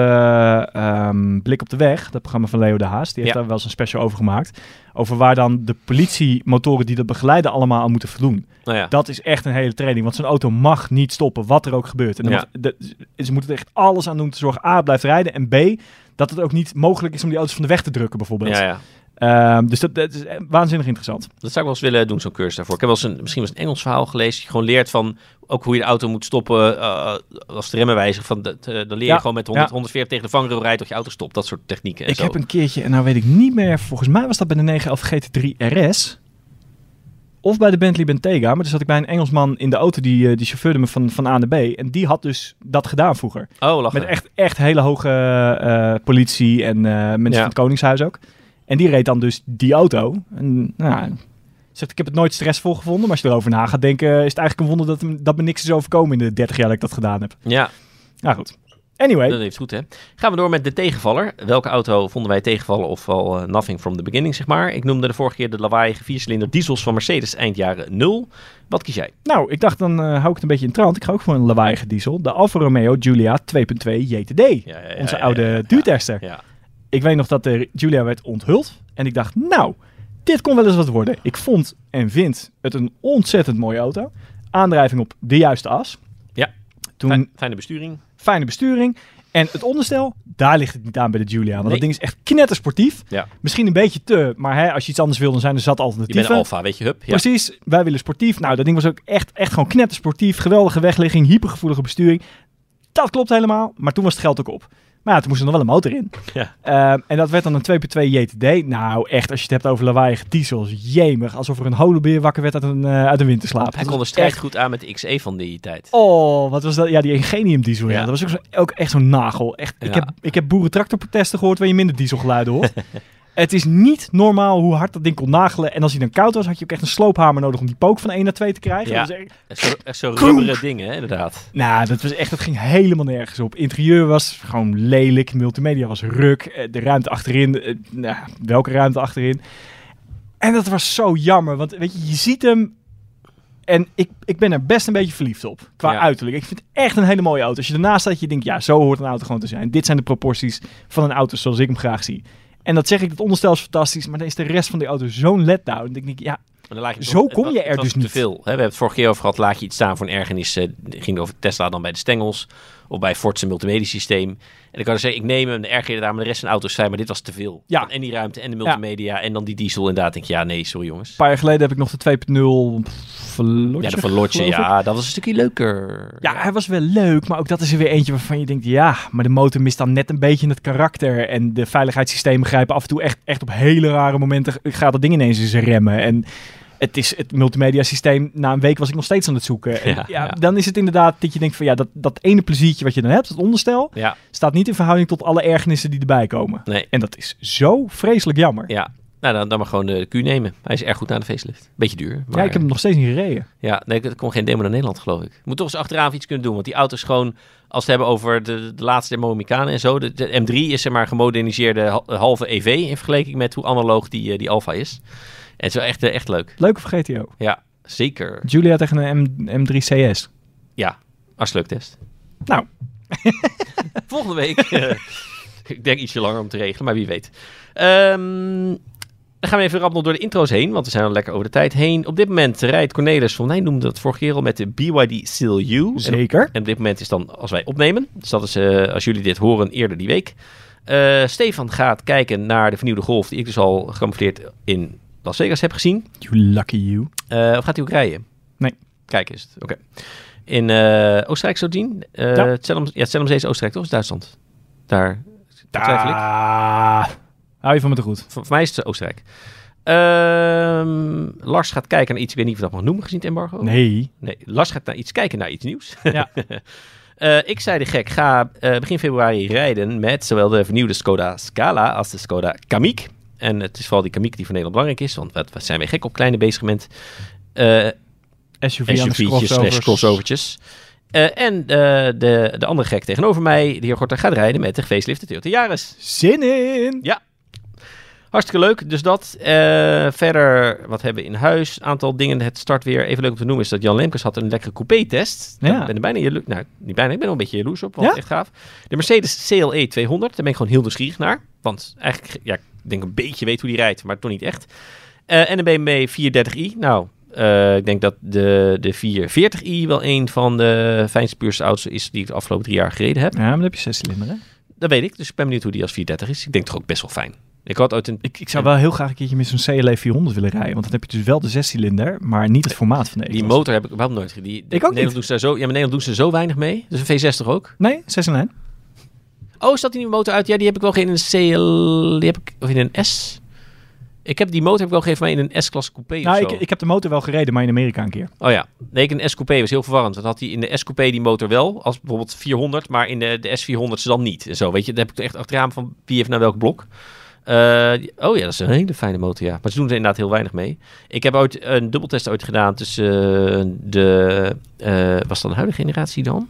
uh, um, Blik op de Weg, dat programma van Leo de Haas, die heeft Ja. daar wel eens een special over gemaakt. Over waar dan de politiemotoren die dat begeleiden allemaal aan moeten voldoen. Nou ja. Dat is echt een hele training. Want zo'n auto mag niet stoppen, wat er ook gebeurt. En dan Ja. moet- de, ze moeten er echt alles aan doen te zorgen. A, het blijft rijden. En B, dat het ook niet mogelijk is om die auto's van de weg te drukken bijvoorbeeld. Ja, ja. Ehm, dus dat, dat is waanzinnig interessant. Dat zou ik wel eens willen doen, zo'n cursus daarvoor. Ik heb wel eens een, misschien wel eens een Engels verhaal gelezen. Dat je gewoon leert van ook hoe je de auto moet stoppen uh, als de remmen wijzigen. Van de, de- dan leer je Ja, gewoon met honderd, ja. honderdveertig tegen de vangrail rijden tot je auto stopt. Dat soort technieken en Ik zo. heb een keertje, en nou weet ik niet meer, volgens mij was dat bij de negen elf G T drie R S. Of bij de Bentley Bentayga. Maar toen zat ik bij een Engelsman in de auto, die, uh, die chauffeurde me van, van A naar B. En die had dus dat gedaan vroeger. Oh, lachen. Met echt, echt hele hoge uh, politie en uh, mensen Ja. van het Koningshuis ook. En die reed dan dus die auto. En, nou, zegt, ik heb het nooit stressvol gevonden. Maar als je erover na gaat denken, is het eigenlijk een wonder dat, hem- dat me niks is overkomen in de dertig jaar dat ik dat gedaan heb. Ja, Nou goed. Anyway. dat heeft goed, hè. Gaan we door met de tegenvaller. Welke auto vonden wij tegenvallen of al uh, nothing from the beginning, zeg maar. Ik noemde de vorige keer de lawaaiige viercilinder diesels van Mercedes eind jaren nul. Wat kies jij? Nou, ik dacht dan uh, hou ik het een beetje in trant. Ik ga ook voor een lawaaiige diesel. De Alfa Romeo Giulia twee punt twee J T D. Ja, ja, ja, Onze ja, oude ja, ja. duurtester. Ja. Ik weet nog dat de Giulia werd onthuld. En ik dacht, nou, dit kon wel eens wat worden. Ik vond en vind het een ontzettend mooie auto. Aandrijving op de juiste as. Ja. Toen Fijn, fijne besturing. fijne besturing. En het onderstel, daar ligt het niet aan bij de Giulia. Want Nee. dat ding is echt knettersportief. Ja. Misschien een beetje te, maar hè, als je iets anders wil, dan zijn er zat Je alternatieven. bent Alfa, weet je, hup. Ja. Precies, wij willen sportief. Nou, dat ding was ook echt, echt gewoon knettersportief. Geweldige wegligging, hypergevoelige besturing. Dat klopt helemaal, maar toen was het geld ook op. Maar ja, toen moest er nog wel een motor in. Ja. Ehm, en dat werd dan een twee punt twee J T D. Nou, echt, als je het hebt over lawaaiige diesels, jemig. Alsof er een holenbeer wakker werd uit een, uh, uit een winterslaap. Hij Dat kon de was strijd echt- goed aan met de X E van die tijd. Oh, wat was dat? Ja, die Ingenium diesel. Ja. Ja. Dat was ook, zo, ook echt zo'n nagel. Echt, ik, Ja. heb, ik heb boerentractorprotesten gehoord waar je minder dieselgeluiden hoort. Het is niet normaal hoe hard dat ding kon nagelen. En als hij dan koud was, had je ook echt een sloophamer nodig om die pook van één naar twee te krijgen. Ja. Dat was echt- Echt zo, echt zo rubberen dingen, hè, inderdaad. Nou, dat was echt, dat ging helemaal nergens op. Interieur was gewoon lelijk, multimedia was ruk, eh, de ruimte achterin, eh, nou, welke ruimte achterin. En dat was zo jammer, want weet je, je ziet hem en ik, ik ben er best een beetje verliefd op, qua Ja. uiterlijk. Ik vind het echt een hele mooie auto. Als je ernaast staat, je denkt, ja, zo hoort een auto gewoon te zijn. Dit zijn de proporties van een auto zoals ik hem graag zie. En dat zeg ik, het onderstel is fantastisch, maar dan is de rest van die auto zo'n letdown. Dan denk ik, ja, Maar dan laat je Zo het kom was- je er het was dus te niet. veel. Hè? We hebben het vorige keer over gehad, laat je iets staan voor een ergernis. Uh, ging over Tesla dan bij de stengels. Of bij Ford's multimedia systeem. En dan kan ik zeggen, ik neem hem, de erger je daar, maar de rest van de auto's zijn, maar dit was te veel. Ja. Van en die ruimte en de multimedia en dan die diesel. Inderdaad, denk ik, ja, nee, sorry jongens. een paar jaar geleden heb ik nog de twee punt nul Veloce, Ja, de Veloce, geloof ik. ja, dat was een stukje leuker. Ja, hij was wel leuk, maar ook dat is er weer eentje waarvan je denkt, ja, maar de motor mist dan net een beetje het karakter. En de veiligheidssystemen grijpen af en toe echt, echt op hele rare momenten, gaat dat ding ineens in zijn remmen. En het is het multimedia systeem. Na een week was ik nog steeds aan het zoeken. En Ja, ja, ja. Dan is het inderdaad dat je denkt van ja, dat, dat ene pleziertje wat je dan hebt, dat onderstel, Ja, staat niet in verhouding tot alle ergernissen die erbij komen. nee. En dat is zo vreselijk jammer. Ja, Ja. Nou, dan, dan maar gewoon de Q nemen. Hij is erg goed na de facelift. Beetje duur. Maar, ik heb hem nog steeds niet gereden. Ja, nee, er komt geen demo naar Nederland, geloof ik. Moet toch eens achteraan iets kunnen doen. Want die auto's gewoon, als we het hebben over de, de laatste demo Meccane en zo. De, de M drie is zeg maar gemoderniseerde ha- halve E V in vergelijking met hoe analoog die, uh, die Alfa is. En het is wel echt, uh, echt leuk. Leuk of G T O? Ja, zeker. Julia tegen een M, M drie C S. Ja, hartstikke leuk test. Nou, Volgende week. uh, ik denk ietsje langer om te regelen, maar wie weet. Ehm... Dan gaan we even rap nog door de intro's heen, want we zijn al lekker over de tijd heen. Op dit moment rijdt Cornelis van, hij noemde dat vorige keer al, met de B Y D Seal U. zeker. En op dit moment is dan als wij opnemen. Dus dat is, uh, als jullie dit horen, eerder die week. Uh, Stefan gaat kijken naar de vernieuwde Golf, die ik dus al gecamoufleerd in Las Vegas heb gezien. You lucky you. Uh, of gaat hij ook rijden? Nee. Kijk is het, oké. Okay. In uh, Oostenrijk zo zien? Uh, Ja. Het Zellem- ja, het Zellemzee is Oostenrijk, toch? Is Duitsland? Daar twijfel ik. Ah, hou je van me te goed. Voor, voor mij is het Oostenrijk. Ehm, Lars gaat kijken naar iets, ik weet niet of ik dat mag noemen gezien het embargo. Nee. Nee, Lars gaat naar iets kijken naar iets nieuws. Ja. Uh, ik zei de gek, ga uh, begin februari rijden met zowel de vernieuwde Skoda Scala als de Skoda Kamiq. En het is vooral die Kamiq die voor Nederland belangrijk is, want wat, wat zijn wij gek op kleine bezigement. Uh, S U V S U V'tjes slash crossovertjes. Uh, en uh, de, de andere gek tegenover mij, de heer Gorter, gaat rijden met de gefacelifte Toyota Yaris. Zin in! Ja. Hartstikke leuk, dus dat. Uh, verder, wat hebben we in huis? Aantal dingen, het start weer. Even leuk om te noemen is dat Jan Lemkes had een lekkere coupé-test. Ja. Ik ben er bijna jaloers, nou, niet bijna, ik ben er wel een beetje jaloers op, want Ja? echt gaaf. De Mercedes C L E tweehonderd, daar ben ik gewoon heel nieuwsgierig naar. Want eigenlijk, ja, ik denk een beetje weet hoe die rijdt, maar toch niet echt. Uh, en een B M W vierhonderddertig i. Nou, uh, ik denk dat de, de vierhonderdveertig i wel een van de fijnste, puurste auto's is die ik de afgelopen drie jaar gereden heb. Ja, maar dan heb je zes cilinder, hè? Dat weet ik, dus ik ben benieuwd hoe die als vierhonderddertig is. Ik denk toch ook best wel fijn. Ik had ooit een... Ik, ik zou wel heel graag een keertje met zo'n C L E vierhonderd willen rijden. Want dan heb je dus wel de zescilinder, maar niet het formaat van de Die E-klasse. motor heb ik überhaupt nooit gedaan. Die, Ik ook Nederland doen ze daar zo, ja, maar Nederland doen ze zo weinig mee. Dus een V zestig ook. Nee, zes en lijn. Oh, staat die nieuwe motor uit? Ja, die heb ik wel geen in een C L... Die heb ik... Of in een S? Ik heb die motor heb ik wel gegeven, maar in een S-klasse coupé of Nou, zo. ik, ik heb de motor wel gereden, maar in Amerika een keer. Oh ja. Nee, ik een S-coupé was heel verwarrend. Want had hij in de S-coupé die motor wel, als bijvoorbeeld vierhonderd, maar in de, de S vierhonderd ze dan niet. En zo, weet je. Daar heb ik echt achteraan van wie heeft nou welk blok. Uh, oh ja, dat is een hele fijne motor, ja. Maar ze doen er inderdaad heel weinig mee. Ik heb ooit een dubbeltest ooit gedaan tussen uh, de... Uh, was dat een huidige generatie dan?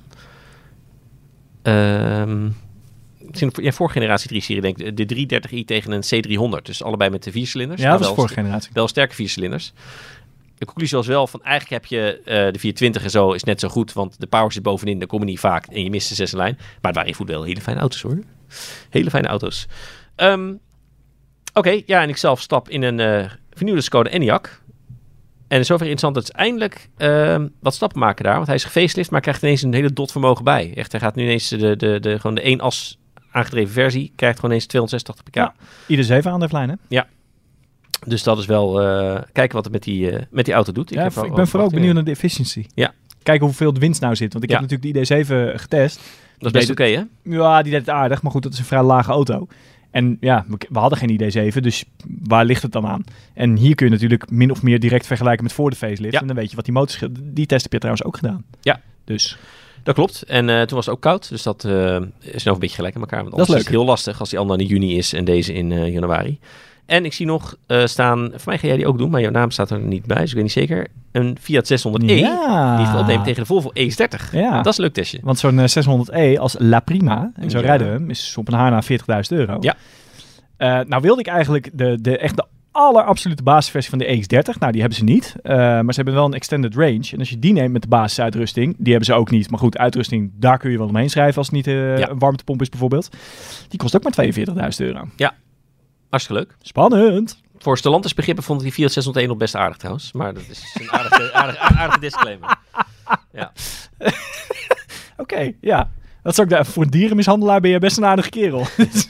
Ehm... Ja, vorige generatie drie-serie denk ik. De driehonderddertig i tegen een C driehonderd. Dus allebei met de vier cilinders. Ja, dat was vorige generatie. Wel sterke vier cilinders. De conclusie was wel van eigenlijk heb je uh, de vierhonderdtwintig en zo is net zo goed. Want de power zit bovenin. Daar kom je niet vaak. En je mist de zes lijn. Maar het waren in voet wel hele fijne auto's hoor. Hele fijne auto's. Um, Oké, okay, ja. En ik zelf stap in een uh, vernieuwde Skoda Enyaq. En zover interessant dat ze eindelijk uh, wat stappen maken daar. Want hij is gefacelift, maar krijgt ineens een hele dot vermogen bij. Echt, hij gaat nu ineens de, de, de, gewoon de één as aangedreven versie. Krijgt gewoon ineens tweehonderdzesentachtig pk. Ja, ieder zeven aandrijflijn, hè? Ja. Dus dat is wel uh, kijken wat het met die, uh, met die auto doet. Ja, ik, ik, heb ik ben vooral ook benieuwd naar de efficiency. Ja. Kijken hoeveel de winst nou zit. Want ik ja. heb natuurlijk de I D zeven getest. Dat is best oké, okay, hè? Ja, die deed het aardig. Maar goed, dat is een vrij lage auto. En ja, we, we hadden geen I D zeven, dus waar ligt het dan aan? En hier kun je natuurlijk min of meer direct vergelijken met voor de facelift. Ja. En dan weet je wat die motor scheelt. Die test heb je trouwens ook gedaan. Ja. Dus... Dat klopt. En uh, toen was het ook koud. Dus dat uh, is nou een beetje gelijk aan elkaar. Want dat is leuk. Is het heel lastig als die andere in juni is en deze in uh, januari. En ik zie nog uh, staan, voor mij ga jij die ook doen, maar jouw naam staat er niet bij, dus ik weet niet zeker. Een Fiat zeshonderd e, ja. die het opneemt tegen de Volvo E X dertig. Ja. Dat is een leuk testje. Want zo'n uh, zeshonderd e als La Prima, en zo ja. rijden we hem, is op een haar na veertigduizend euro. Ja. Uh, nou wilde ik eigenlijk de, de, echt de allerabsolute basisversie van de E X dertig. Nou, die hebben ze niet. Uh, maar ze hebben wel een extended range. En als je die neemt met de basisuitrusting, die hebben ze ook niet. Maar goed, uitrusting, daar kun je wel omheen schrijven als het niet uh, ja. een warmtepomp is bijvoorbeeld. Die kost ook maar tweeënveertigduizend euro. Ja, hartstikke leuk. Spannend. Voor Stellantis begrippen vond ik die Fiat zeshonderd e nog best aardig trouwens. Maar dat is een aardige, aardige, aardige disclaimer. Ja. Oké, okay, ja. Dat is ook de, voor een dierenmishandelaar ben je best een aardige kerel.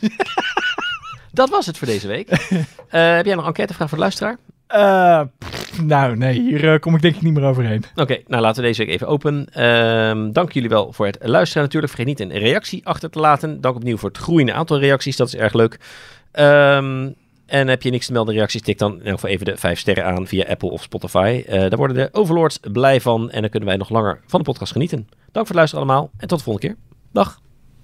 Dat was het voor deze week. Uh, heb jij nog een enquêtevraag voor de luisteraar? Uh, pff, nou, nee. Hier uh, kom ik denk ik niet meer overheen. Oké, okay, nou laten we deze week even open. Uh, dank jullie wel voor het luisteren natuurlijk. Vergeet niet een reactie achter te laten. Dank opnieuw voor het groeiende aantal reacties. Dat is erg leuk. Um, En heb je niks te melden reacties, tik dan in elk geval even de vijf sterren aan via Apple of Spotify. Uh, daar worden de overlords blij van en dan kunnen wij nog langer van de podcast genieten. Dank voor het luisteren allemaal en tot de volgende keer. Dag.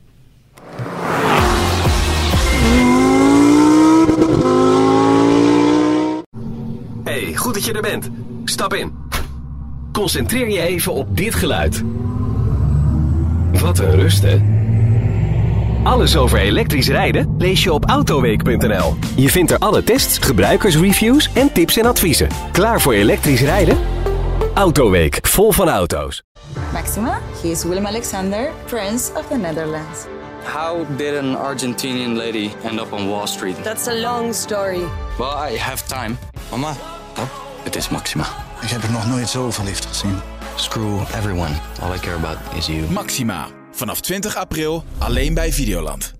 Hey, goed dat je er bent. Stap in. Concentreer je even op dit geluid. Wat een rust, hè? Alles over elektrisch rijden lees je op autoweek punt n l. Je vindt er alle tests, gebruikersreviews en tips en adviezen. Klaar voor elektrisch rijden? Autoweek, vol van auto's. Maxima, he is Willem Alexander, Prince of the Netherlands. How did an Argentinian lady end up on Wall Street? That's a long story. Well, I have time. Mama, oh, het is Maxima. Ik heb er nog nooit zo verliefd gezien. Screw everyone. All I care about is you. Maxima. Vanaf twintig april alleen bij Videoland.